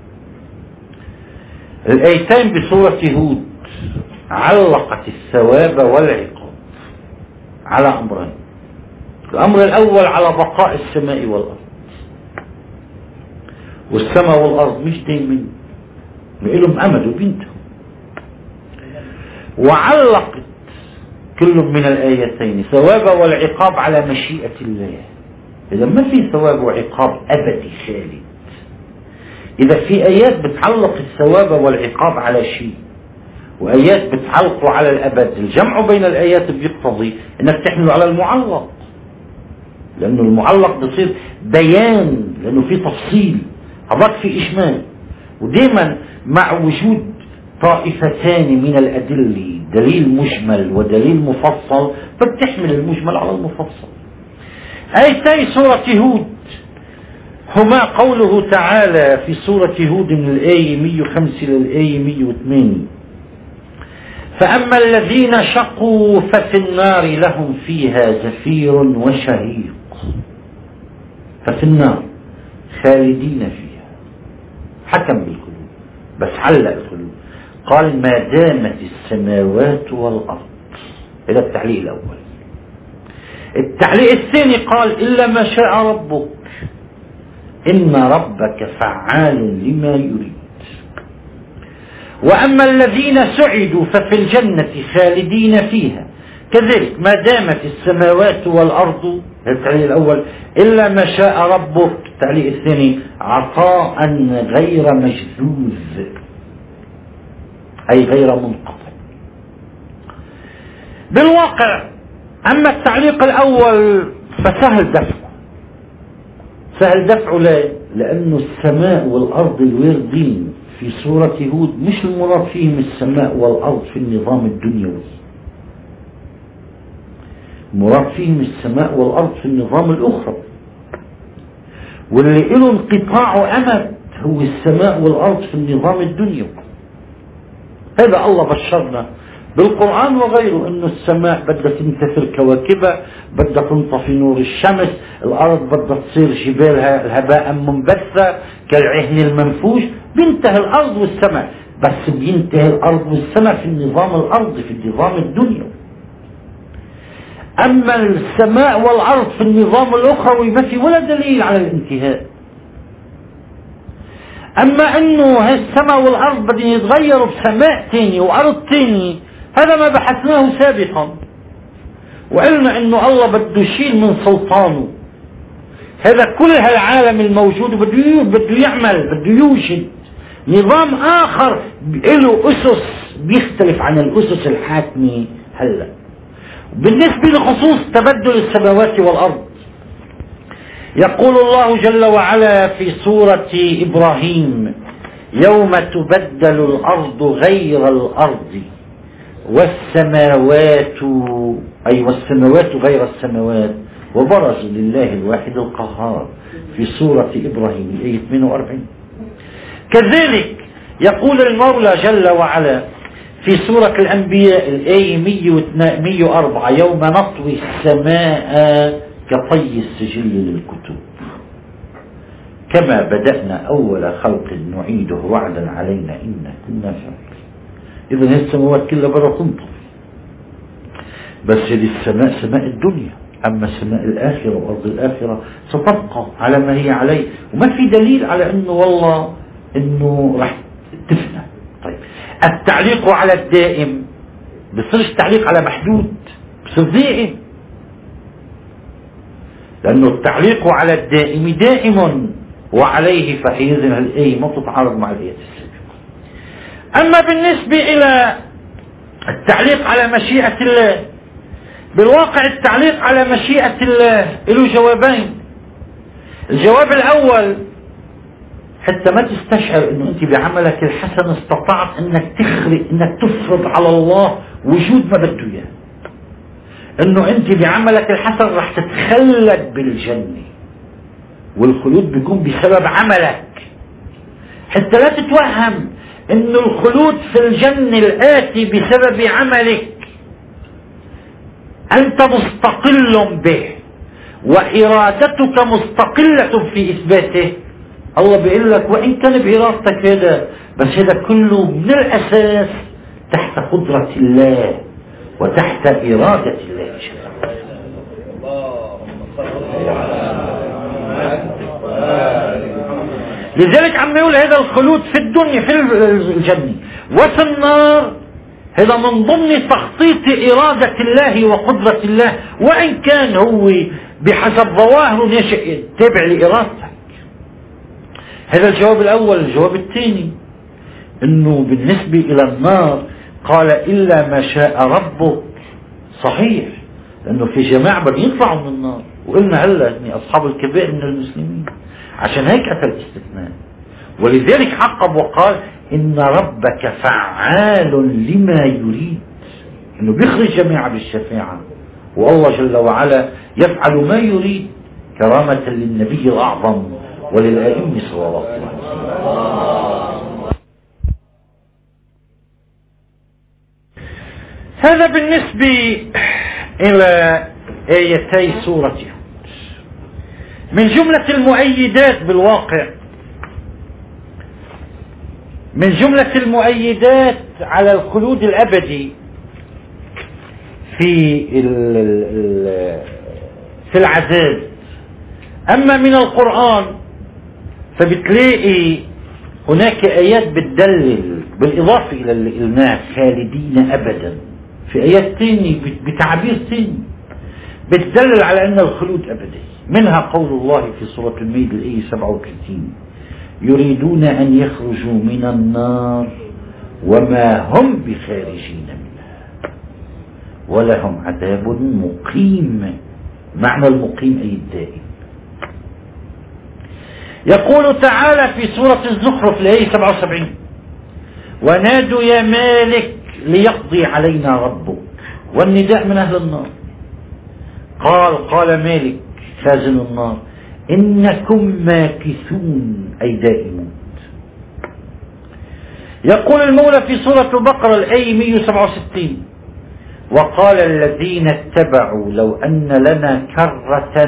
الآيتين بسورة هود علقت الثواب والعقاب على أمرين. الأمر الأول على بقاء السماء والأرض، والسماء والأرض مش دايما لهم أمد وبينتهوا. وعلقت كل من الآيتين ثواب والعقاب على مشيئة الله. إذا ما في ثواب وعقاب أبدي خالد، إذا في آيات بتعلق الثواب والعقاب على شيء وآيات بتعلقه على الأبد، الجمع بين الآيات بيقتضي أنك تحمله على المعلق، لأنه المعلق بصير بيان، لأنه في تفصيل، هذاك في إشمال. ودائما مع وجود طائفتان من الأدلة، دليل مجمل ودليل مفصل، فبتحمل المجمل على المفصل. آيتي سورة هود هما قوله تعالى في سورة هود من الآية 105 للآية 108: فأما الذين شقوا ففي النار لهم فيها زفير وشهيق. ففي النار خالدين فيها، حكم بالقلوب بس علق القلوب، قال ما دامت السماوات والأرض. هذا التعليق الأول. التعليق الثاني قال إلا ما شاء ربك إن ربك فعال لما يريد. وأما الذين سعدوا ففي الجنة خالدين فيها، كذلك ما دامت السماوات والأرض. التعليق الأول إلا ما شاء ربك، التعليق الثاني عطاء غير مجذوذ أي غير منقطع. بالواقع أما التعليق الأول فسهل دفعه. سهل دفعه ليه؟ لأنه السماء والأرض الواردين في سورة هود مش المراد فيهم السماء والأرض في النظام الدنيوي، المراد فيهم السماء والأرض في النظام الأخرى، واللي له انقطاع أمد هو السماء والأرض في النظام الدنيوي. هذا الله بشرنا بالقرآن وغيره انه السماء بدها تنتثر كواكبها، بدها تنطفي نور الشمس، الارض بدها تصير جبالها هباء منبثة كالعهن المنفوش. بينتهي الارض والسماء، بس بينتهي الارض والسماء في النظام الارضي في النظام الدنيوي. اما السماء والارض في النظام الاخروي ما في ولا دليل على الانتهاء. اما انه هالسماء والارض بدهم يتغيروا بسماء تاني وارض تاني، هذا ما بحثناه سابقا، وقلنا انه الله بده يشيل من سلطانه هذا كل هالعالم الموجود، بده يعمل، بده يوجد نظام اخر له اسس بيختلف عن الاسس الحاكمة هلا. بالنسبة لخصوص تبدل السماوات والارض، يقول الله جل وعلا في سورة إبراهيم: يوم تبدل الأرض غير الأرض والسماوات، أي والسماوات غير السماوات وبرزوا لله الواحد القهار، في سورة إبراهيم الآية 48. كذلك يقول المولى جل وعلا في سورة الأنبياء الآية 104: يوم نطوي السماء كطي السجل للكتب كما بدأنا أول خلق نعيده وعدا علينا إنا كنا فاعلين. إذن السماوات كلها بدها تنطفي، بس هذه السماء سماء الدنيا، أما سماء الآخرة وأرض الآخرة ستبقى على ما هي عليه، وما في دليل على أنه والله أنه راح تفنى. طيب التعليق على الدائم بصيرش تعليق على محدود، بصير دائم، لأنه التعليق على الدائم دائم وعليه، فحينئذ الآية ما تتعارض مع الآية السابقة. أما بالنسبة إلى التعليق على مشيئة الله، بالواقع التعليق على مشيئة الله له جوابين. الجواب الأول حتى ما تستشعر انه انت بعملك الحسن استطعت انك تخرق، انك تفرض على الله وجود ما بده اياه، انه انت بعملك الحسن رح تتخلد بالجنة والخلود بيكون بسبب عملك. حتى لا تتوهم انه الخلود في الجنة الآتي بسبب عملك، انت مستقل به وارادتك مستقلة في اثباته. الله بيقول لك وإن كان بإرادتك هذا، بس هذا كله من الأساس تحت قدرة الله وتحت إرادة الله. لذلك عم يقول هذا الخلود في الدنيا في الجنة وفي النار هذا من ضمن تخطيط إرادة الله وقدرة الله، وإن كان هو بحسب ظواهره ناشئ تابع لإرادتك. هذا الجواب الأول. الجواب الثاني انه بالنسبة الى النار قال الا ما شاء ربك. صحيح، لانه في جماعة بدهم يطلعوا من النار، وقلنا هلا ان اصحاب الكبائر من المسلمين، عشان هيك اتى الاستثناء. ولذلك عقب وقال ان ربك فعال لما يريد، انه بيخرج جماعة بالشفاعة، والله جل وعلا يفعل ما يريد كرامة للنبي الاعظم وللأئمة صلى الله عليه وسلم. هذا بالنسبة إلى آيتي سورة هود. من جملة المؤيدات بالواقع، من جملة المؤيدات على الخلود الأبدي في العذاب، أما من القرآن فبتلاقي هناك آيات بتدلل بالإضافة إلى اللي قلناه خالدين أبدا، في آيات تانية بتعبير تاني بتدلل على أن الخلود أبدي. منها قول الله في سورة المائدة الآية 37: يريدون أن يخرجوا من النار وما هم بخارجين منها ولهم عذاب مقيم. معنى المقيم أي الدائم. يقول تعالى في سورة الزخرف الآية 77: ونادوا يا مالك ليقضي علينا ربك، والنداء من أهل النار. قال مالك خازن النار: إنكم ماكثون أي دائمون. يقول المولى في سورة البقرة الآية 167: وقال الذين اتبعوا لو أن لنا كرة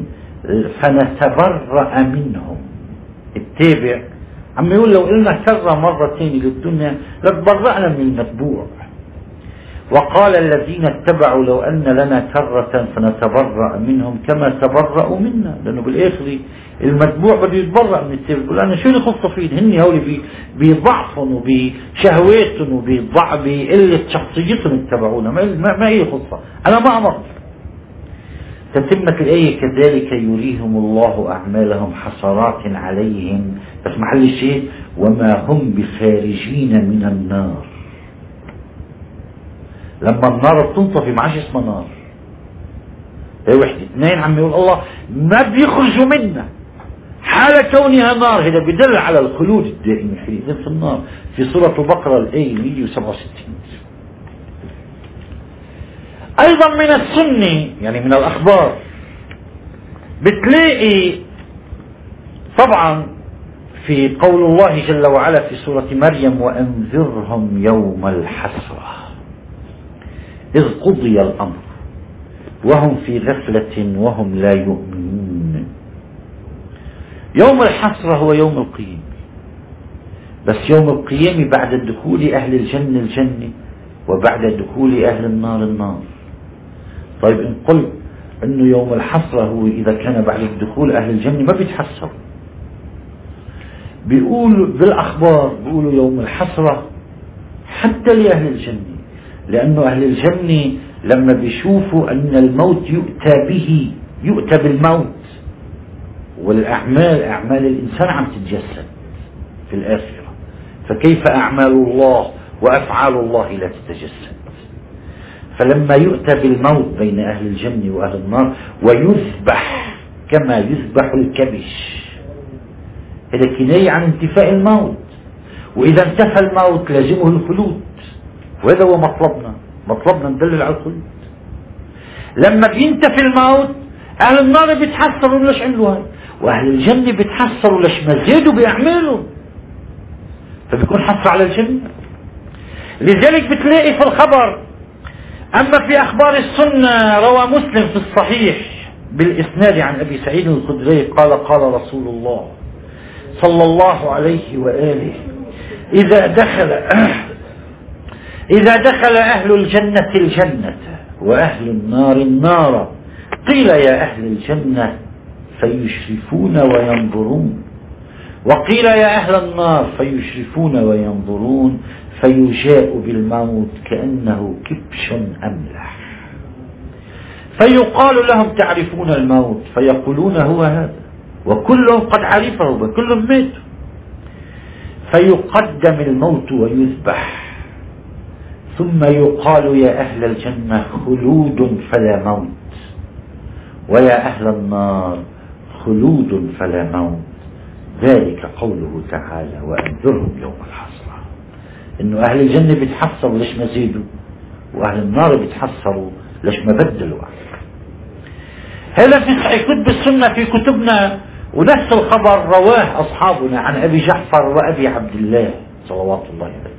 فنتبرأ منهم. التابع عم يقول لو قلنا كرة مرة ثانية للدنيا لتبرأنا من المتبوع. وقال الذين اتبعوا لو أن لنا كرة فنتبرأ منهم كما تبرأوا منا، لأنه بالآخر المتبوع بده يتبرأ من التابع. يقول أنا شو اللي خصه فيه؟ هني هولي بضعفهم وبشهواتهم وبقلة شخصيتهم اتبعونا، ما هي خصة، أنا ما أمرت. تتمة الآية: كذلك يريهم الله أعمالهم حسرات عليهم، بس محل الشيء وما هم بخارجين من النار. لما النار بتنطفي ما عادش اسمها نار، هي وحدة. اثنين عم يقول الله ما بيخرجوا منا حال كونها نار، هذا بدل على الخلود الدائم في النار في سورة البقرة الآية 167. ايضا من السنة يعني من الاخبار بتلاقي طبعا في قول الله جل وعلا في سورة مريم: وأنذرهم يوم الحسرة إذ قضي الأمر وهم في غفلة وهم لا يؤمنون. يوم الحسرة هو يوم القيامة، بس يوم القيامة بعد دخول أهل الجنة الجنة وبعد دخول أهل النار النار. طيب إن قلت أنه يوم الحسرة هو إذا كان بعد دخول أهل الجنة ما بيتحسروا، بيقولوا بالأخبار بيقولوا يوم الحسرة حتى لأهل الجنة، لأنه أهل الجنة لما بيشوفوا أن الموت يؤتى بالموت، والأعمال أعمال الإنسان عم تتجسد في الآخرة، فكيف أعمال الله وأفعال الله لا تتجسد؟ فلما يؤتى بالموت بين أهل الجنة وأهل النار ويذبح كما يذبح الكبش، هذا كناية عن انتفاء الموت، وإذا انتفى الموت لازمه الخلود، وهذا هو مطلبنا ندلل على الخلود. لما بينتفي الموت أهل النار بيتحسروا ليش عملوا هاي، وأهل الجنة بيتحسروا ليش ما زادوا بيعملوا، فبيكون حسر على الجنة. لذلك بتلاقي في الخبر، أما في أخبار السنة روى مسلم في الصحيح بالإسناد عن أبي سعيد الخدري قال: قال رسول الله صلى الله عليه وآله: إذا دخل أهل الجنة الجنة وأهل النار النار قيل يا أهل الجنة فيشرفون وينظرون، وقيل يا أهل النار فيشرفون وينظرون، فيجاء بالموت كأنه كبش أملح، فيقال لهم: تعرفون الموت؟ فيقولون: هو هذا، وكلهم قد عرفه وكلهم ماتوا. فيقدم الموت ويذبح، ثم يقال: يا أهل الجنة خلود فلا موت، ويا أهل النار خلود فلا موت. ذلك قوله تعالى: وأنذرهم يوم الحسرة. إنه أهل الجنة بيتحسروا ليش ما زيدوا، وأهل النار بيتحسروا ليش ما بدلوا. هذا في صحيح كتب السنة في كتبنا، ونفس الخبر رواه أصحابنا عن أبي جعفر وأبي عبد الله صلوات الله عليه.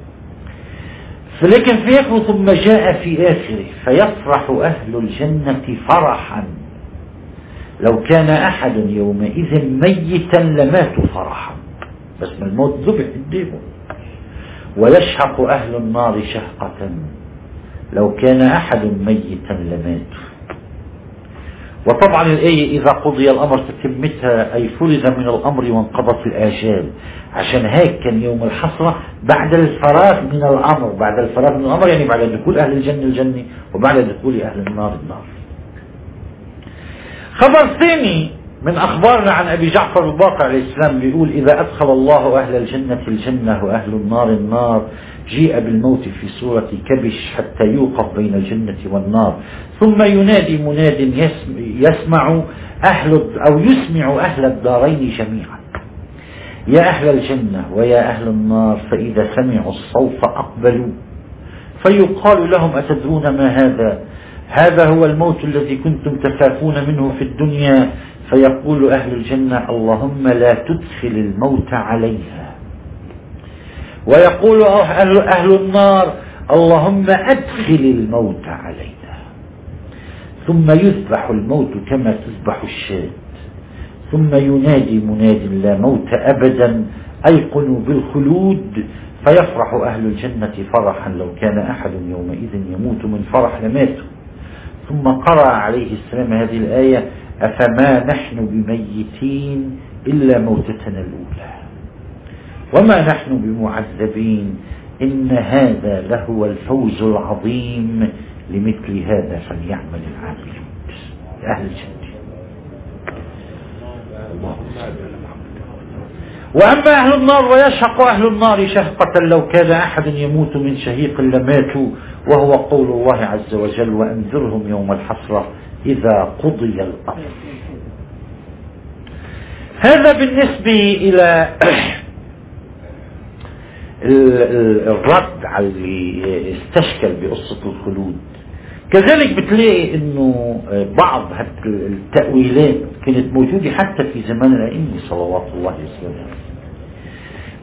فلكن في آخره: ثم جاء في آخره فيفرح أهل الجنة فرحا لو كان أحد يومئذ ميتا لماتوا فرحا، بس ما الموت ذبح قدامهم. ويشهق أهل النار شهقة لو كان أحد ميتا لماتوا. وطبعا الآية: إذا قضي الأمر تتمتها، أي فرغ من الأمر وانقضت الآجال، عشان هيك كان يوم الحسرة بعد الفراغ من الأمر. بعد الفراغ من الأمر يعني بعد دخول أهل الجنة الجنة وبعد دخول أهل النار النار. خبر ثاني من أخبارنا عن أبي جعفر الباقر عليه السلام بيقول: إذا أدخل الله أهل الجنة الجنة وأهل النار النار جيء بالموت في صورة كبش حتى يوقف بين الجنة والنار، ثم ينادي مناد يسمع أهل الدارين جميعا: يا أهل الجنة ويا أهل النار. فإذا سمعوا الصوت أقبلوا، فيقال لهم: أتدرون ما هذا؟ هذا هو الموت الذي كنتم تخافون منه في الدنيا. فيقول أهل الجنة: اللهم لا تدخل الموت عليها. ويقول أهل النار: اللهم أدخل الموت علينا. ثم يذبح الموت كما تذبح الشاة، ثم ينادي مناد: لا موت أبدا، أيقنوا بالخلود. فيفرح أهل الجنة فرحا لو كان أحد يومئذ يموت من فرح لماتوا. ثم قرأ عليه السلام هذه الآية: أفما نحن بميتين إلا موتتنا الأولى وما نحن بمعذبين، إن هذا لهو الفوز العظيم، لمثل هذا فليعمل العاملون. أهل الجنة. وأما أهل النار: ويشهق أهل النار شهقة لو كان أحد يموت من شهيق لماتوا، وهو قول الله عز وجل: وأنذرهم يوم الحسرة إذا قضي الأمر. هذا بالنسبة إلى الرد على اللي استشكل بقصة الخلود. كذلك بتلاقي انه بعض التأويلات كانت موجودة حتى في زمان الأئمة صلوات الله عليه وسلم.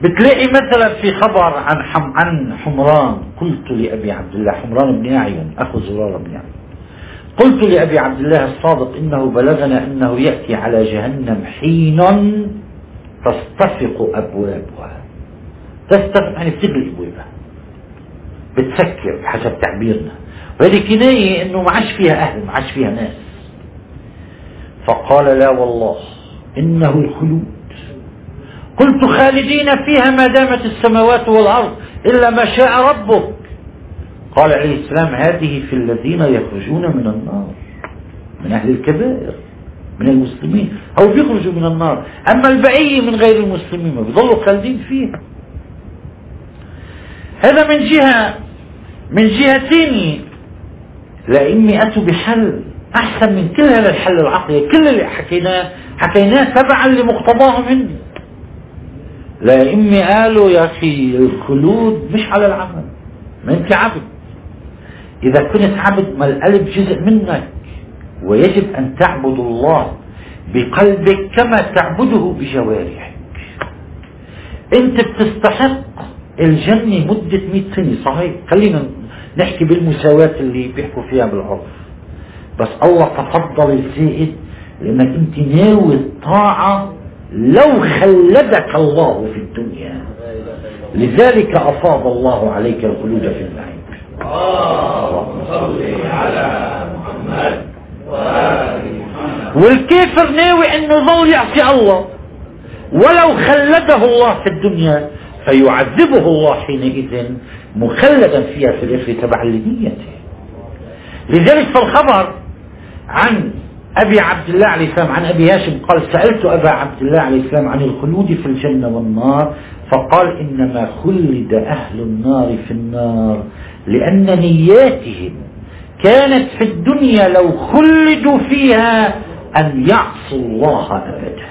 بتلاقي مثلا في خبر عن حمران، قلت لأبي عبد الله، حمران بن أعين أخو زرارة بن أعين، قلت لأبي عبد الله الصادق إنه بلغنا أنه يأتي على جهنم حين تصطفق أبوابها. تصطفق يعني بتغلق أبوابها، بتسكر حسب تعبيرنا، وهذه كناية أنه ما عادش فيها أهل، ما عادش فيها ناس. فقال لا والله إنه الخلود. قلت خالدين فيها ما دامت السماوات والأرض إلا ما شاء ربك. قال عليه السلام هذه في الذين يخرجون من النار، من أهل الكبائر من المسلمين أو بيخرجوا من النار، أما البقية من غير المسلمين ما بيظلوا خالدين فيها. هذا من جهة. من جهة ثانية لإني أتوا بحل أحسن من كل هذا الحل العقلي، كل اللي حكيناه تبعا لمقتضاه منه. لإني قالوا يا أخي الخلود مش على العمل، ما أنت عبد. إذا كنت عبد ما القلب جزء منك، ويجب أن تعبد الله بقلبك كما تعبده بجوارحك. أنت بتستحق الجنة مدة 100 سنة صحيح، خلينا نحكي بالمساواة اللي بيحكوا فيها بالعرف، بس الله تفضل الزائد لأنك أنت ناوي الطاعة لو خلدك الله في الدنيا، لذلك أفاض الله عليك الخلود في النعيم. اللهم صل على محمد وآل محمد. والكافر ناوي انه يظل يعصي الله ولو خلده الله في الدنيا فيعذبه الله حينئذ مخلدا فيها في الآخرة تبع لنيته. لذلك فالخبر عن أبي عبد الله عليه السلام عن أبي هاشم قال سألت أبا عبد الله عليه السلام عن الخلود في الجنة والنار، فقال إنما خلد أهل النار في النار لأن نياتهم كانت في الدنيا لو خلدوا فيها أن يعصوا الله أبدا،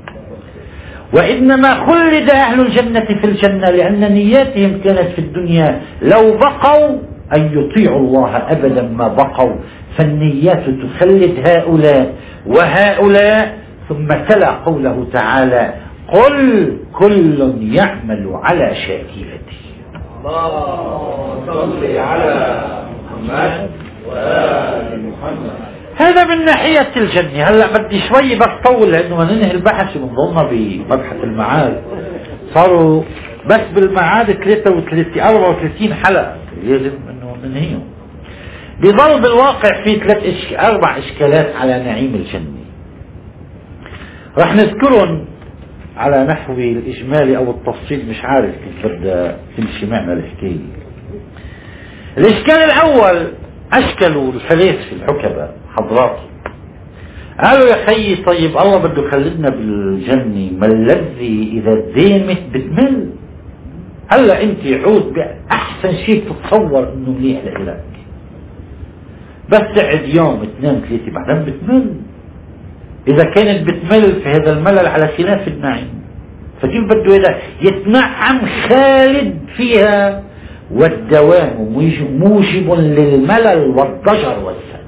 وإنما خلد أهل الجنة في الجنة لأن نياتهم كانت في الدنيا لو بقوا أن يطيعوا الله أبدا ما بقوا، فالنيات تخلد هؤلاء وهؤلاء. ثم تلا قوله تعالى قل كل يعمل على شاكلته. اللهم صل على محمد وآل محمد. هذا من ناحية الجنة. هلأ بدي شوي بس طول لأنه ما ننهي البحث بنضلنا بمبحث المعاد، صاروا بس بالمعاد 34 حلقة لازم انه ننهيهم. بضل بالواقع في 4 اشكالات على نعيم الجنة رح نذكرهم على نحو الإجمالي أو التفصيل، مش عارف كيف بدأ تمشي معنا الحكاية. الإشكال الأول أشكلوا الفلاسفة الحكماء حضرات، قالوا يا خيي طيب الله بده يخلدنا بالجنة، ما الذي إذا دامت بتمل؟ هلا أنت عود بأحسن شيء تتصور إنه منيح لإلك، بس تقعد يوم 2 3 بعدين بتمل. إذا كانت بتمل في هذا الملل على خلاف النعيم، فكيف بده هذا يتنعم خالد فيها؟ والدوام موجب للملل والضجر والسلب.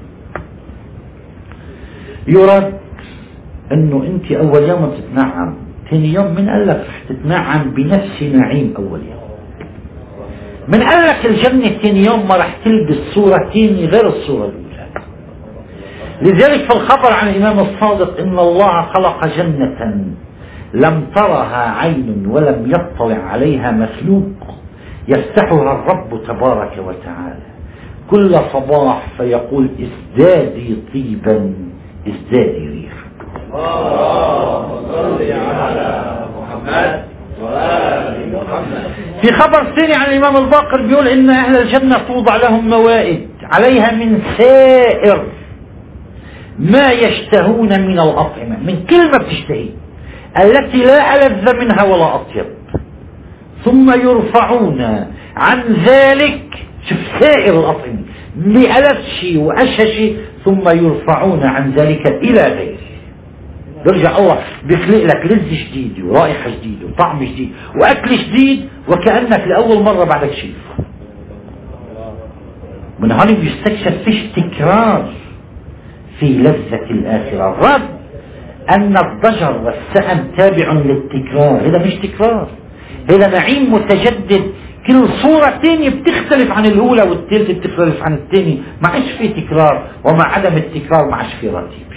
يرد انه انت اول يوم تتنعم، ثاني يوم من قال لك رح تتنعم بنفس نعيم اول يوم. من قال لك الجنة ثاني يوم ما رح تلبس صورة ثانية غير الصورة الاولى. لذلك في الخبر عن الامام الصادق ان الله خلق جنة لم ترها عين ولم يطلع عليها مخلوق، يفتحها الرب تبارك وتعالى كل صباح فيقول ازدادي طيبا ازدادي ريحا. اللهم صل على محمد وآل محمد. في خبر ثاني عن الإمام الباقر بيقول إن أهل الجنة توضع لهم موائد عليها من سائر ما يشتهون من الأطعمة، من كل ما بتشتهي التي لا ألذ منها ولا أطيب، ثم يرفعون عن ذلك، شوف سائر الأطعمة بألذ شيء وأشهى شيء، ثم يرفعون عن ذلك إلى غيره. يرجع الله بيخلق لك لذة جديدة ورائحة جديدة وطعم جديد وأكل جديد وكأنك لأول مرة بعدك شيء. من هون بيستكشف فيش تكرار في لذة الآخرة. الرب أن الضجر والسأم تابع للتكرار، هذا مش تكرار. هذا نعيم متجدد، كل صورة تانية بتختلف عن الأولى والثالثة بتختلف عن الثانية، ما عادش في تكرار، ومع عدم التكرار ما عادش في رتيبة.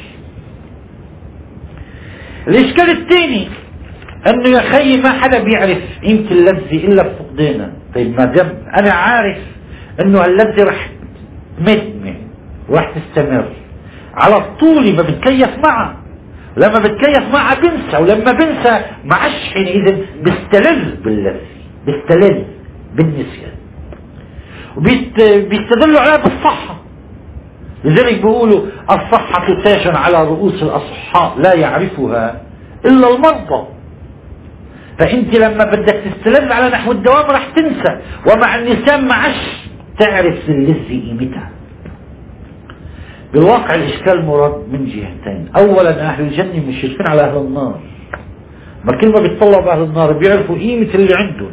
الإشكال الثاني أنه يا خيي ما حدا بيعرف قيمة اللذة إلا بفقدانها. طيب ما دام أنا عارف أنه اللذة رح تمدمن ورح تستمر على الطول، ما بتكيف معها، لما بتكيف معها بنسى، ولما بنسى ما عادش حينئذ بستلذ باللذة، بستلذ بالنسيان، وبيستدلوا عليها بالصحة. لذلك بيقولوا الصحة تاج على رؤوس الأصحاء لا يعرفها إلا المرضى. فأنت لما بدك تستلذ على نحو الدوام راح تنسى، ومع النسيان ما عادش تعرف اللذة قيمتها. بالواقع الإشكال مراد من جهتين. أولا أهل الجنة مشرفين على أهل النار، ما كل ما بيطلعوا بأهل النار بيعرفوا قيمة اللي عندهم.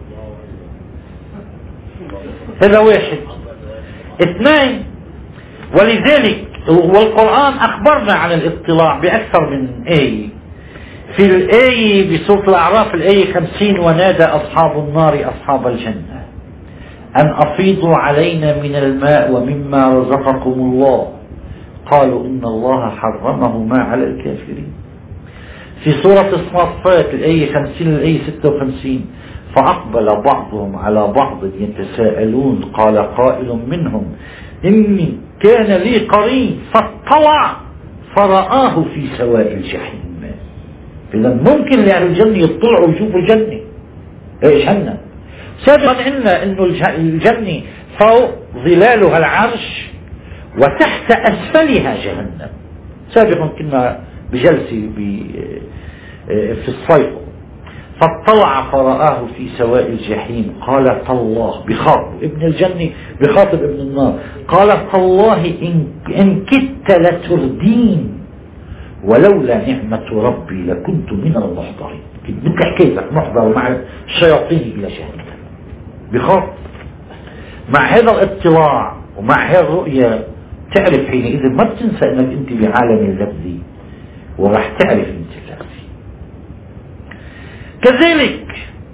هذا واحد. اثنين، ولذلك والقرآن أخبرنا عن الاطلاع بأكثر من آية. في الآية بسورة الأعراف الآية 50: ونادى أصحاب النار أصحاب الجنة أن أفيضوا علينا من الماء ومما رزقكم الله قالوا إن الله حرمهما على الكافرين. في سورة الصافات الآية 50 الآية 56: فأقبل بعضهم على بعض يتساءلون قال قائل منهم إني كان لي قرين فاطلع فرآه في سواء الجحيم. إذا ممكن لأهل الجنة يطلعوا ويشوفوا الجنة، جهنم. سابقا قلنا إنه الجنة فوق ظلالها العرش وتحت أسفلها جهنم. سابقا كنا بجلسة في الصيف: فاطلع فرآه في سواء الجحيم قال تالله، بخاطب ابن الجنة بخاطب ابن النار، قال تالله إن كدت لتردين ولولا نعمة ربي لكنت من المحضرين. مثل حكايتك محضر مع الشياطين إلى جهنم بخاطب. مع هذا الاطلاع ومع هذه الرؤية تعرف حينئذ ما بتنسى انك انت بعالم اللذة، وراح تعرف انت اللذة. كذلك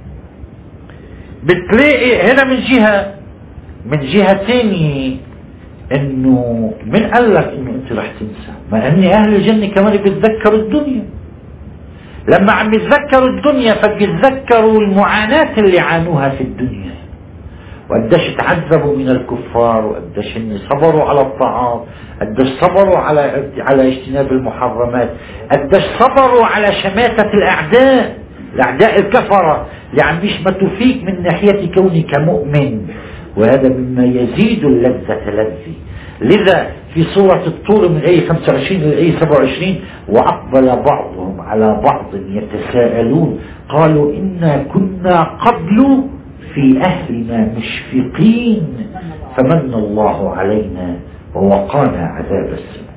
بتلاقي هنا من جهة ثانية انه من قال لك انه انت راح تنسى؟ ما ان اهل الجنة كمان بيتذكروا الدنيا. لما عم يتذكروا الدنيا فبيتذكروا المعاناة اللي عانوها في الدنيا، وقديش تعذبوا من الكفار، وقديش ان صبروا على الطاعات، قديش صبروا على اجتناب المحرمات، قديش صبروا على شماتة الاعداء الكفرة اللي عم يشمتوا فيك من ناحية كونك مؤمن. وهذا مما يزيد اللذة لذة. لذا في سورة الطور من الآية 25 إلى الآية 27: وأقبل بعضهم على بعض يتساءلون قالوا إنا كنا قبل في أهلنا مشفقين فمن الله علينا ووقانا عذاب السموم.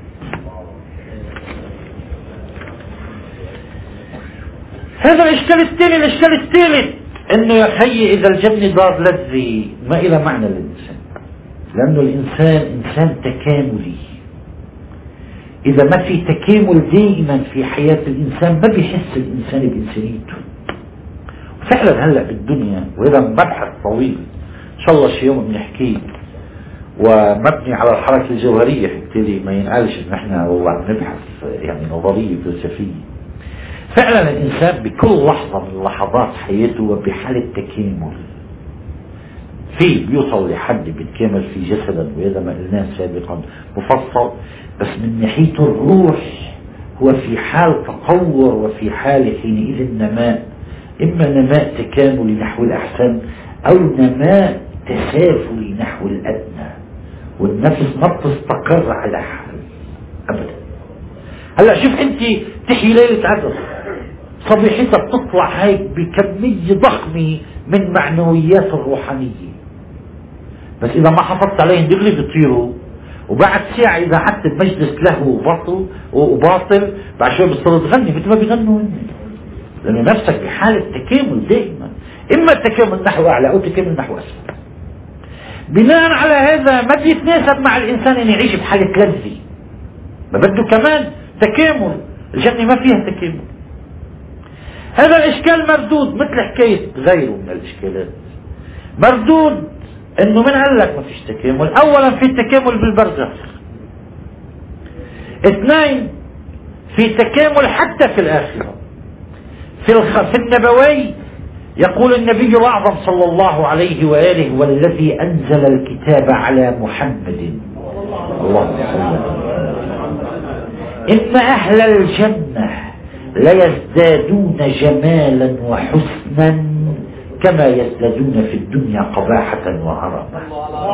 هذا الإشكال الثاني. الإشكال الثالث إنه يا خي إذا الجنة دار لذة ما إلى معنى للإنسان، لأنه الإنسان إنسان تكاملي. إذا ما في تكامل دائما في حياة الإنسان ما بيحس الإنسان بإنسانيته. فعلا هلأ بالدنيا، وهذا مبحث طويل إن شاء الله شي يوم بنحكيه، ومبني على الحركة الجوهرية، بالتالي ما ينقالش إن احنا والله نبحث يعني نظرية فلسفية. فعلا الإنسان بكل لحظة من لحظات حياته وبحالة تكامل، في بيوصل لحد بيتكامل في جسدا، وهذا ما قلناه سابقا مفصل، بس من ناحية الروح هو في حال تطور وفي حال حينئذ نماء، إما نماء تكاملي نحو الأحسن أو نماء تسافلي نحو الأدنى، والنفس ما بتستقر على حال أبدا. هلا شوف أنت تحيي ليلة عذر، صبيحتها بتطلع هيك بكمية ضخمة من معنويات الروحانية، بس إذا ما حافظت عليهم دغري بيطيروا، وبعد ساعة إذا قعدت بمجلس له وباطل بعد شوي بتصير تغني مثل ما بيغنوا هن، لأنه نفسك بحالة تكامل دائما، إما التكامل نحو أعلى أو التكامل نحو أسفل. بناء على هذا ما بيتناسب مع الإنسان أن يعيش بحالة لذة، ما بده كمان تكامل. الجنة ما فيها تكامل. هذا الإشكال مردود مثل حكاية غيره من الإشكالات. مردود إنه من قال لك ما فيش تكامل؟ أولا في تكامل بالبرزخ، اثنين في تكامل حتى في الآخرة. في النبوي يقول النبي الأعظم صلى الله عليه وآله: والذي أنزل الكتاب على محمد اللهم صل إن أهل الجنة ليزدادون جمالا وحسنا كما يزدادون في الدنيا قباحة وهرما.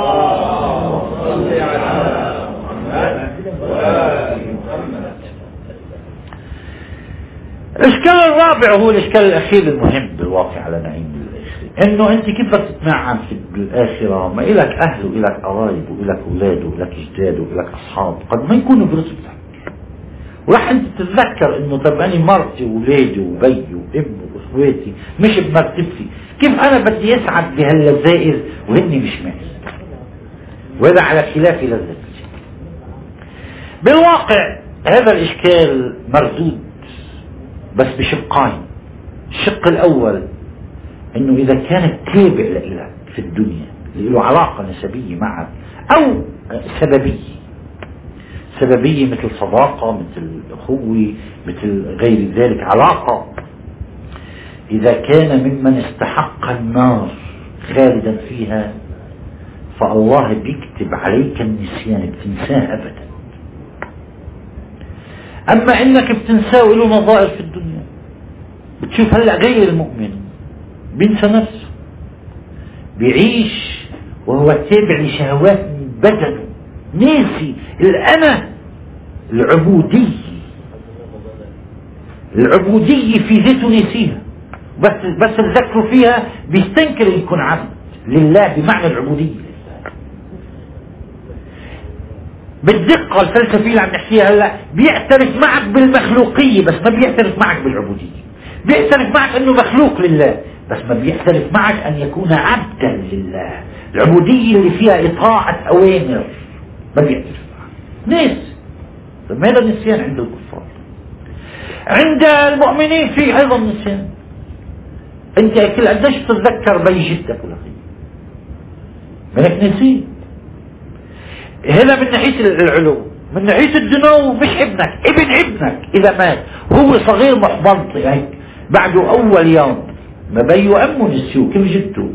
الإشكال الرابع هو الإشكال الأخير المهم بالواقع على نعيم الآخرة، إنه أنت كيف بدك تتنعم في الآخرة؟ ما إلك أهل وإلك قرايب وإلك أولاد وإلك أجداد وإلك أصحاب قد ما يكونوا برزقك، وراح أنت تتذكر إنه طب أنا مرتي وولادي وبي وأمي وإخواتي مش بمرتبتي، كيف أنا بدي أسعد بهاللذائذ وهني مش معي؟ وهذا على خلاف لذتي. بالواقع هذا الإشكال مردود بس بشقين. الشق الأول إنه إذا كان التابع لك في الدنيا اللي له علاقة نسبية معك أو سببية مثل صداقة مثل أخوة مثل غير ذلك علاقة، إذا كان ممن استحق النار خالدا فيها فالله بيكتب عليك النسيان، بتنساه أبدا. أما إنك بتنساه وله نظائر في الدنيا، بتشوف هلأ غير المؤمن بينسى نفسه، بيعيش وهو تابع لشهوات من بدنه، ناسي الأنا العبودية في ذاته ناسيها، بس تذكروا فيها بيستنكر يكون عبد لله بمعنى العبودية. بالدقة الفلسفية اللي عم نحكيها هلا بيعترف معك بالمخلوقية بس ما بيعترف معك بالعبودية، بيعترف معك انه مخلوق لله بس ما بيعترف معك ان يكون عبدا لله. العبودية اللي فيها اطاعة اوامر ما بيعترف معك. ناس هذا النسيان عند الكفار. عند المؤمنين في ايضا نسيان. انت كل قديش تتذكر بي جدك ولا خير منك نسيت. هنا من ناحية العلو، من ناحية الدنو مش ابنك، ابن ابنك إذا مات هو صغير محبط يعني بعده أول يوم ما بي وأمه نسيوه كيف جبته؟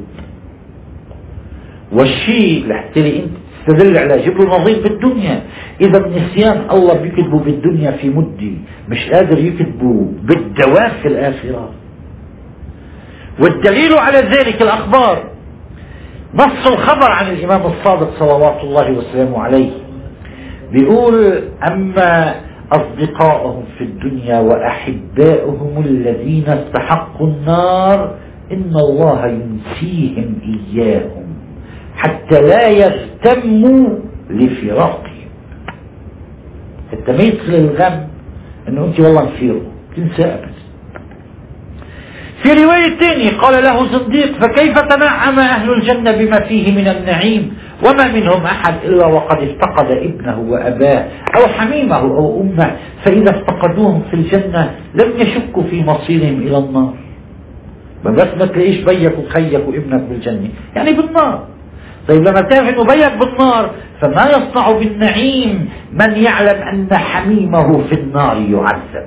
والشيء لحتى أنت تستدل على جيب له نظير بالدنيا. إذا النسيان الله بيكتبه بالدنيا في مدة، مش قادر يكتبه بالدوام في الآخرة. والدليل على ذلك الأخبار. نص الخبر عن الإمام الصادق صلوات الله وسلامه عليه بيقول: أما أصدقائهم في الدنيا وأحبائهم الذين استحقوا النار إن الله ينسيهم إياهم حتى لا يغتموا لفراقهم. حتى ما يدخل الغم إنه أنت والله نفيره تنسى أبدا. في رواية ثانية قال له زنديق: فكيف تنعم أهل الجنة بما فيه من النعيم وما منهم أحد إلا وقد افتقد ابنه وأباه أو حميمه أو أمه، فإذا افتقدوهم في الجنة لم يشكوا في مصيرهم إلى النار. بس ما تلاقيش بيك وخيك وابنك بالجنة يعني بالنار. طيب لما تعرف انه بيك بالنار فما يصنع بالنعيم من يعلم أن حميمه في النار يعذب؟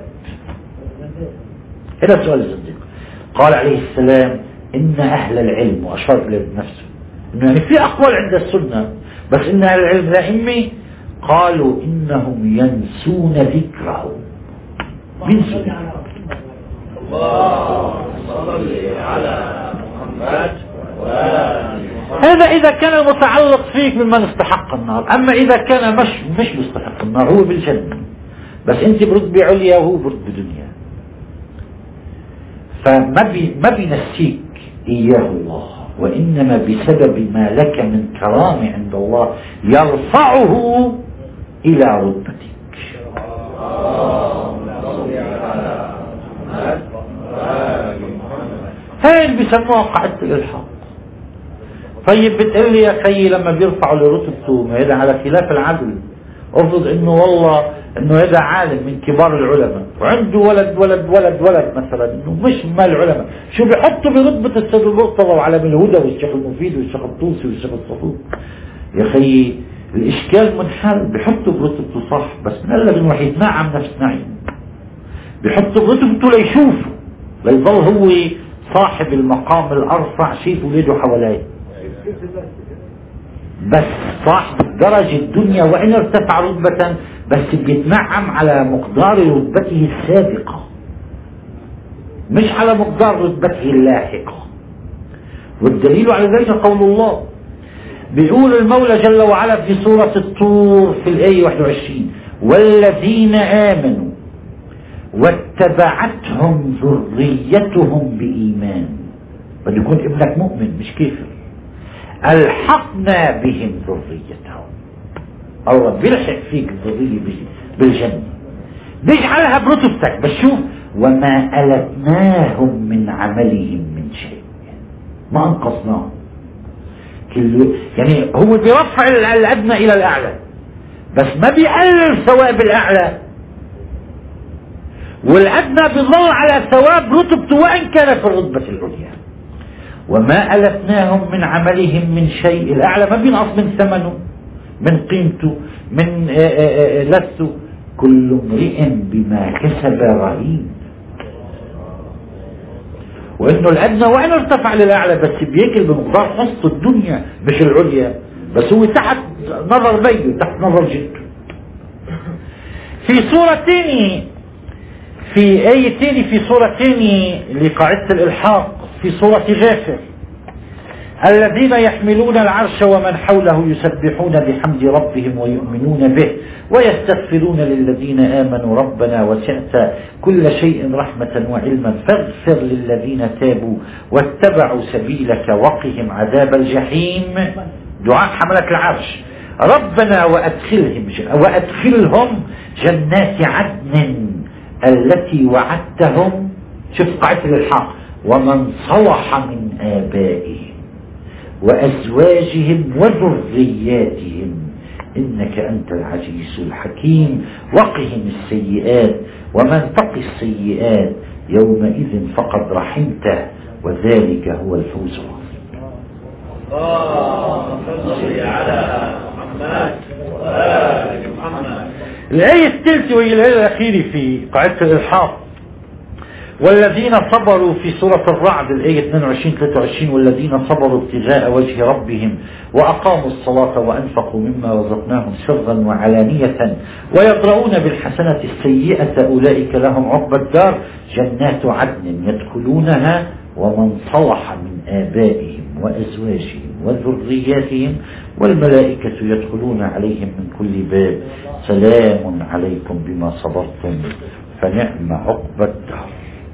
هذا سؤال الزنديق. قال عليه السلام: إن أهل العلم، وأشار إلى نفسه إنه يعني في أقوال عند السنة بس إن أهل العلم الأئمة قالوا إنهم ينسون ذكره. ينسوا ذكره. اللهم صل على محمد وآل محمد. هذا إذا كان متعلق فيك ممن استحق النار. أما إذا كان مش مستحق النار هو بالجنة بس أنت برتبة عليا وهو برتبة دنيا، فما بينسيك إياه الله، وإنما بسبب ما لك من كرامة عند الله يرفعه إلى رتبتك. هاي اللي بيسموها قاعدة الإلحاق. طيب بتقول لي يا خيي لما بيرفعوا لرتبته ما هذا على خلاف العدل. افرض انه والله انه هذا عالم من كبار العلماء وعنده ولد مثلا، انه مش من العلماء، شو بيحطوا برتبة السيد المرتضى وعلم الهدى والشيخ المفيد والشيخ الطوسي والشيخ الصفوف؟ يا اخي الاشكال منحل، بيحطوا برتبته صح، بس من قال انه رح يتنعم نفس نعيم، بيحطوا برتبته ليشوفوا، ليظل هو صاحب المقام الارفع، شايف ولاده حواليه، بس صاحب الدرجة الدنيا وإن ارتفع رتبة بس بيتنعم على مقدار رتبته السابقة، مش على مقدار رتبته اللاحقة. والدليل على ذلك قول الله، بيقول المولى جل وعلا في سورة الطور في الآية 21: والذين آمنوا واتبعتهم ذريتهم بإيمان، بده يكون ابنك مؤمن مش كافر، ألحقنا بهم ذريتهم، الله بيلحق فيك الذرية بالجنة، بيجعلها برتبتك، بس شوف وما ألتناهم من عملهم من شيء، ما أنقصناهم، يعني هو بيرفع الأدنى إلى الأعلى بس ما بيقلل ثواب الأعلى، والأدنى بيظل على ثواب رتبته وإن كان في الرتبة العليا. وما ألتناهم من عملهم من شيء، الأعلى ما بينقص من ثمنه، من قيمته، من لذته، كل امرئ بما كسب رهين. وإنه الأدنى وإن ارتفع للأعلى بس بياكل بمقدار حصة الدنيا مش العليا، بس هو تحت نظر بيه، تحت نظر جده. في سورة ثانية، في آية ثانية في سورة ثانية لقاعدة الإلحاق في سورة غافر: الذين يحملون العرش ومن حوله يسبحون بحمد ربهم ويؤمنون به ويستغفرون للذين آمنوا ربنا وسعت كل شيء رحمة وعلما فاغفر للذين تابوا واتبعوا سبيلك وقهم عذاب الجحيم. دعاء حملة العرش: ربنا وأدخلهم جنات عدن التي وعدتهم، شوف قاعدة الإلحاق، ومن صلح من آبائهم وأزواجهم وذرياتهم إنك أنت العزيز الحكيم وقهم السيئات ومن تق السيئات يومئذ فقد رحمته وذلك هو الفوز العظيم. اللهم صل على محمد وآل محمد. الآية الثالثة وهي الآية الأخيرة في قاعدة الإلحاق: والذين صبروا في سورة الرعد الآية 22-23: والذين صبروا ابتغاء وجه ربهم وأقاموا الصلاة وأنفقوا مما رزقناهم سرا وعلانية ويدرؤون بالحسنة السيئة أولئك لهم عقبى الدار جنات عدن يدخلونها ومن صلح من آبائهم وأزواجهم وذرياتهم والملائكة يدخلون عليهم من كل باب سلام عليكم بما صبرتم فنعم عقبى الدار.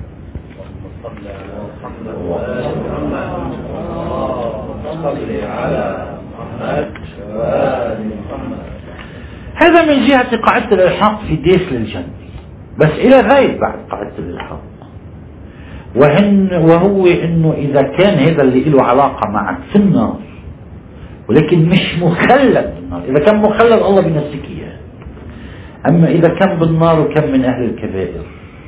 هذا من جهة قاعدة الإلحاق في داخل الجنة، بس إلى غاية بعد قاعدة الإلحاق، وهو إنه إذا كان هذا اللي له علاقة معك في النار ولكن مش مخلد بالنار، إذا كان مخلد الله بنفسك إياه، أما إذا كان بالنار وكان من أهل الكبائر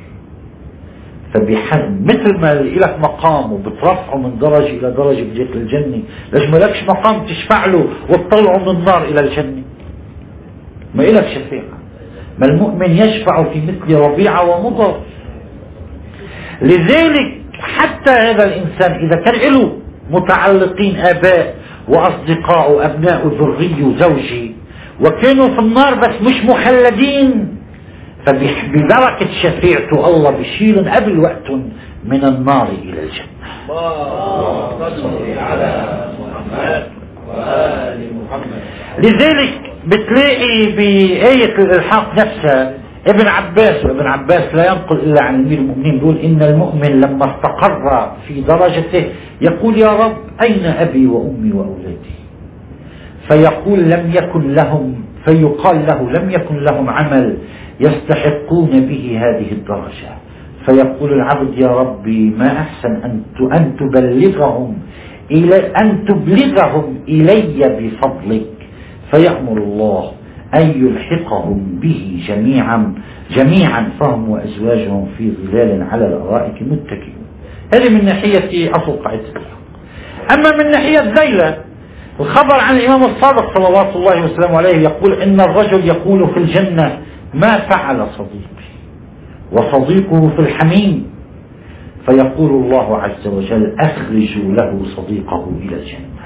فبحد مثل ما لك مقام وبترفعه من درجة إلى درجة بداخل الجنة، ليش ما لكش مقام تشفع له وتطلعه من النار إلى الجنة؟ ما إلك شفيعة، ما المؤمن يشفع في مثل ربيعة ومضر. لذلك حتى هذا الإنسان إذا كان له متعلقين آباء وأصدقاء وأبناء ذري وزوجي وكانوا في النار بس مش مخلدين، فببركة شفيعته الله بيشيلهم قبل وقت من النار إلى الجنة. اللهم صل على محمد وآل محمد. لذلك بتلاقي بآية الإلحاق نفسها ابن عباس لا ينقل إلا عن أمير المؤمنين، بيقول إن المؤمن لما استقر في درجته يقول يا رب أين أبي وأمي وأولادي؟ فيقال له لم يكن لهم عمل يستحقون به هذه الدرجة، فيقول العبد يا ربي ما أحسن أن تبلغهم إلي بفضلك، فيأمر الله أن يلحقهم به جميعا فهم وأزواجهم في ظلال على الأرائك متكئون. هذه من ناحية أصل قاعدة الحق. أما من ناحية ذيلة، الخبر عن الإمام الصادق صلوات الله وسلامه عليه يقول إن الرجل يقول في الجنة ما فعل صديقي وصديقه في الحميم، فيقول الله عز وجل أخرجوا له صديقه إلى الجنة.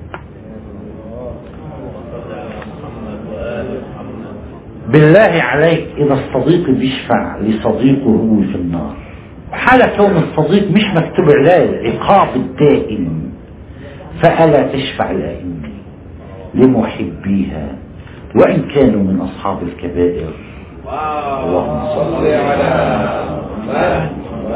بالله عليك إذا الصديق بيشفع لصديقه في النار، حال كون الصديق مش مكتوب عليه العقاب الدائم، فألا تشفع الأئمة لمحبيها وإن كانوا من أصحاب الكبائر. اللهم صل على محمد.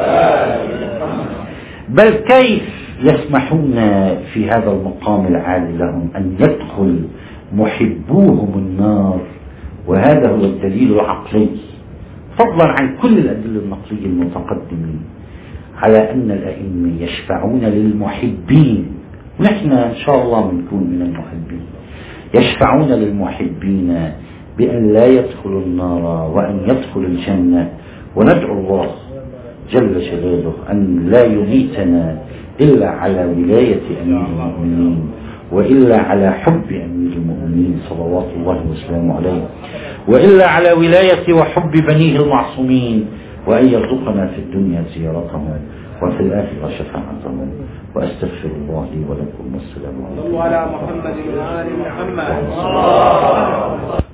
بل كيف يسمحون في هذا المقام العالي لهم أن يدخل محبوهم النار؟ وهذا هو الدليل العقلي فضلا عن كل الأدلة النقلية المتقدمة على أن الأئمة يشفعون للمحبين. نحن إن شاء الله بنكون من المحبين. يشفعون للمحبين بأن لا يدخلوا النار وأن يدخلوا الجنة، وندعو الله جل جلاله أن لا يميتنا إلا على ولاية أمير المؤمنين وإلا على حب أمير المؤمنين صلوات الله وسلامه عليه، وإلا على ولاية وحب بنيه المعصومين، وأن يرزقنا في الدنيا زيارتهم وفي الآخرة شفاعتهم. وأستغفر الله لي ولكم والسلام عليكم. صلوا على محمد وآل محمد.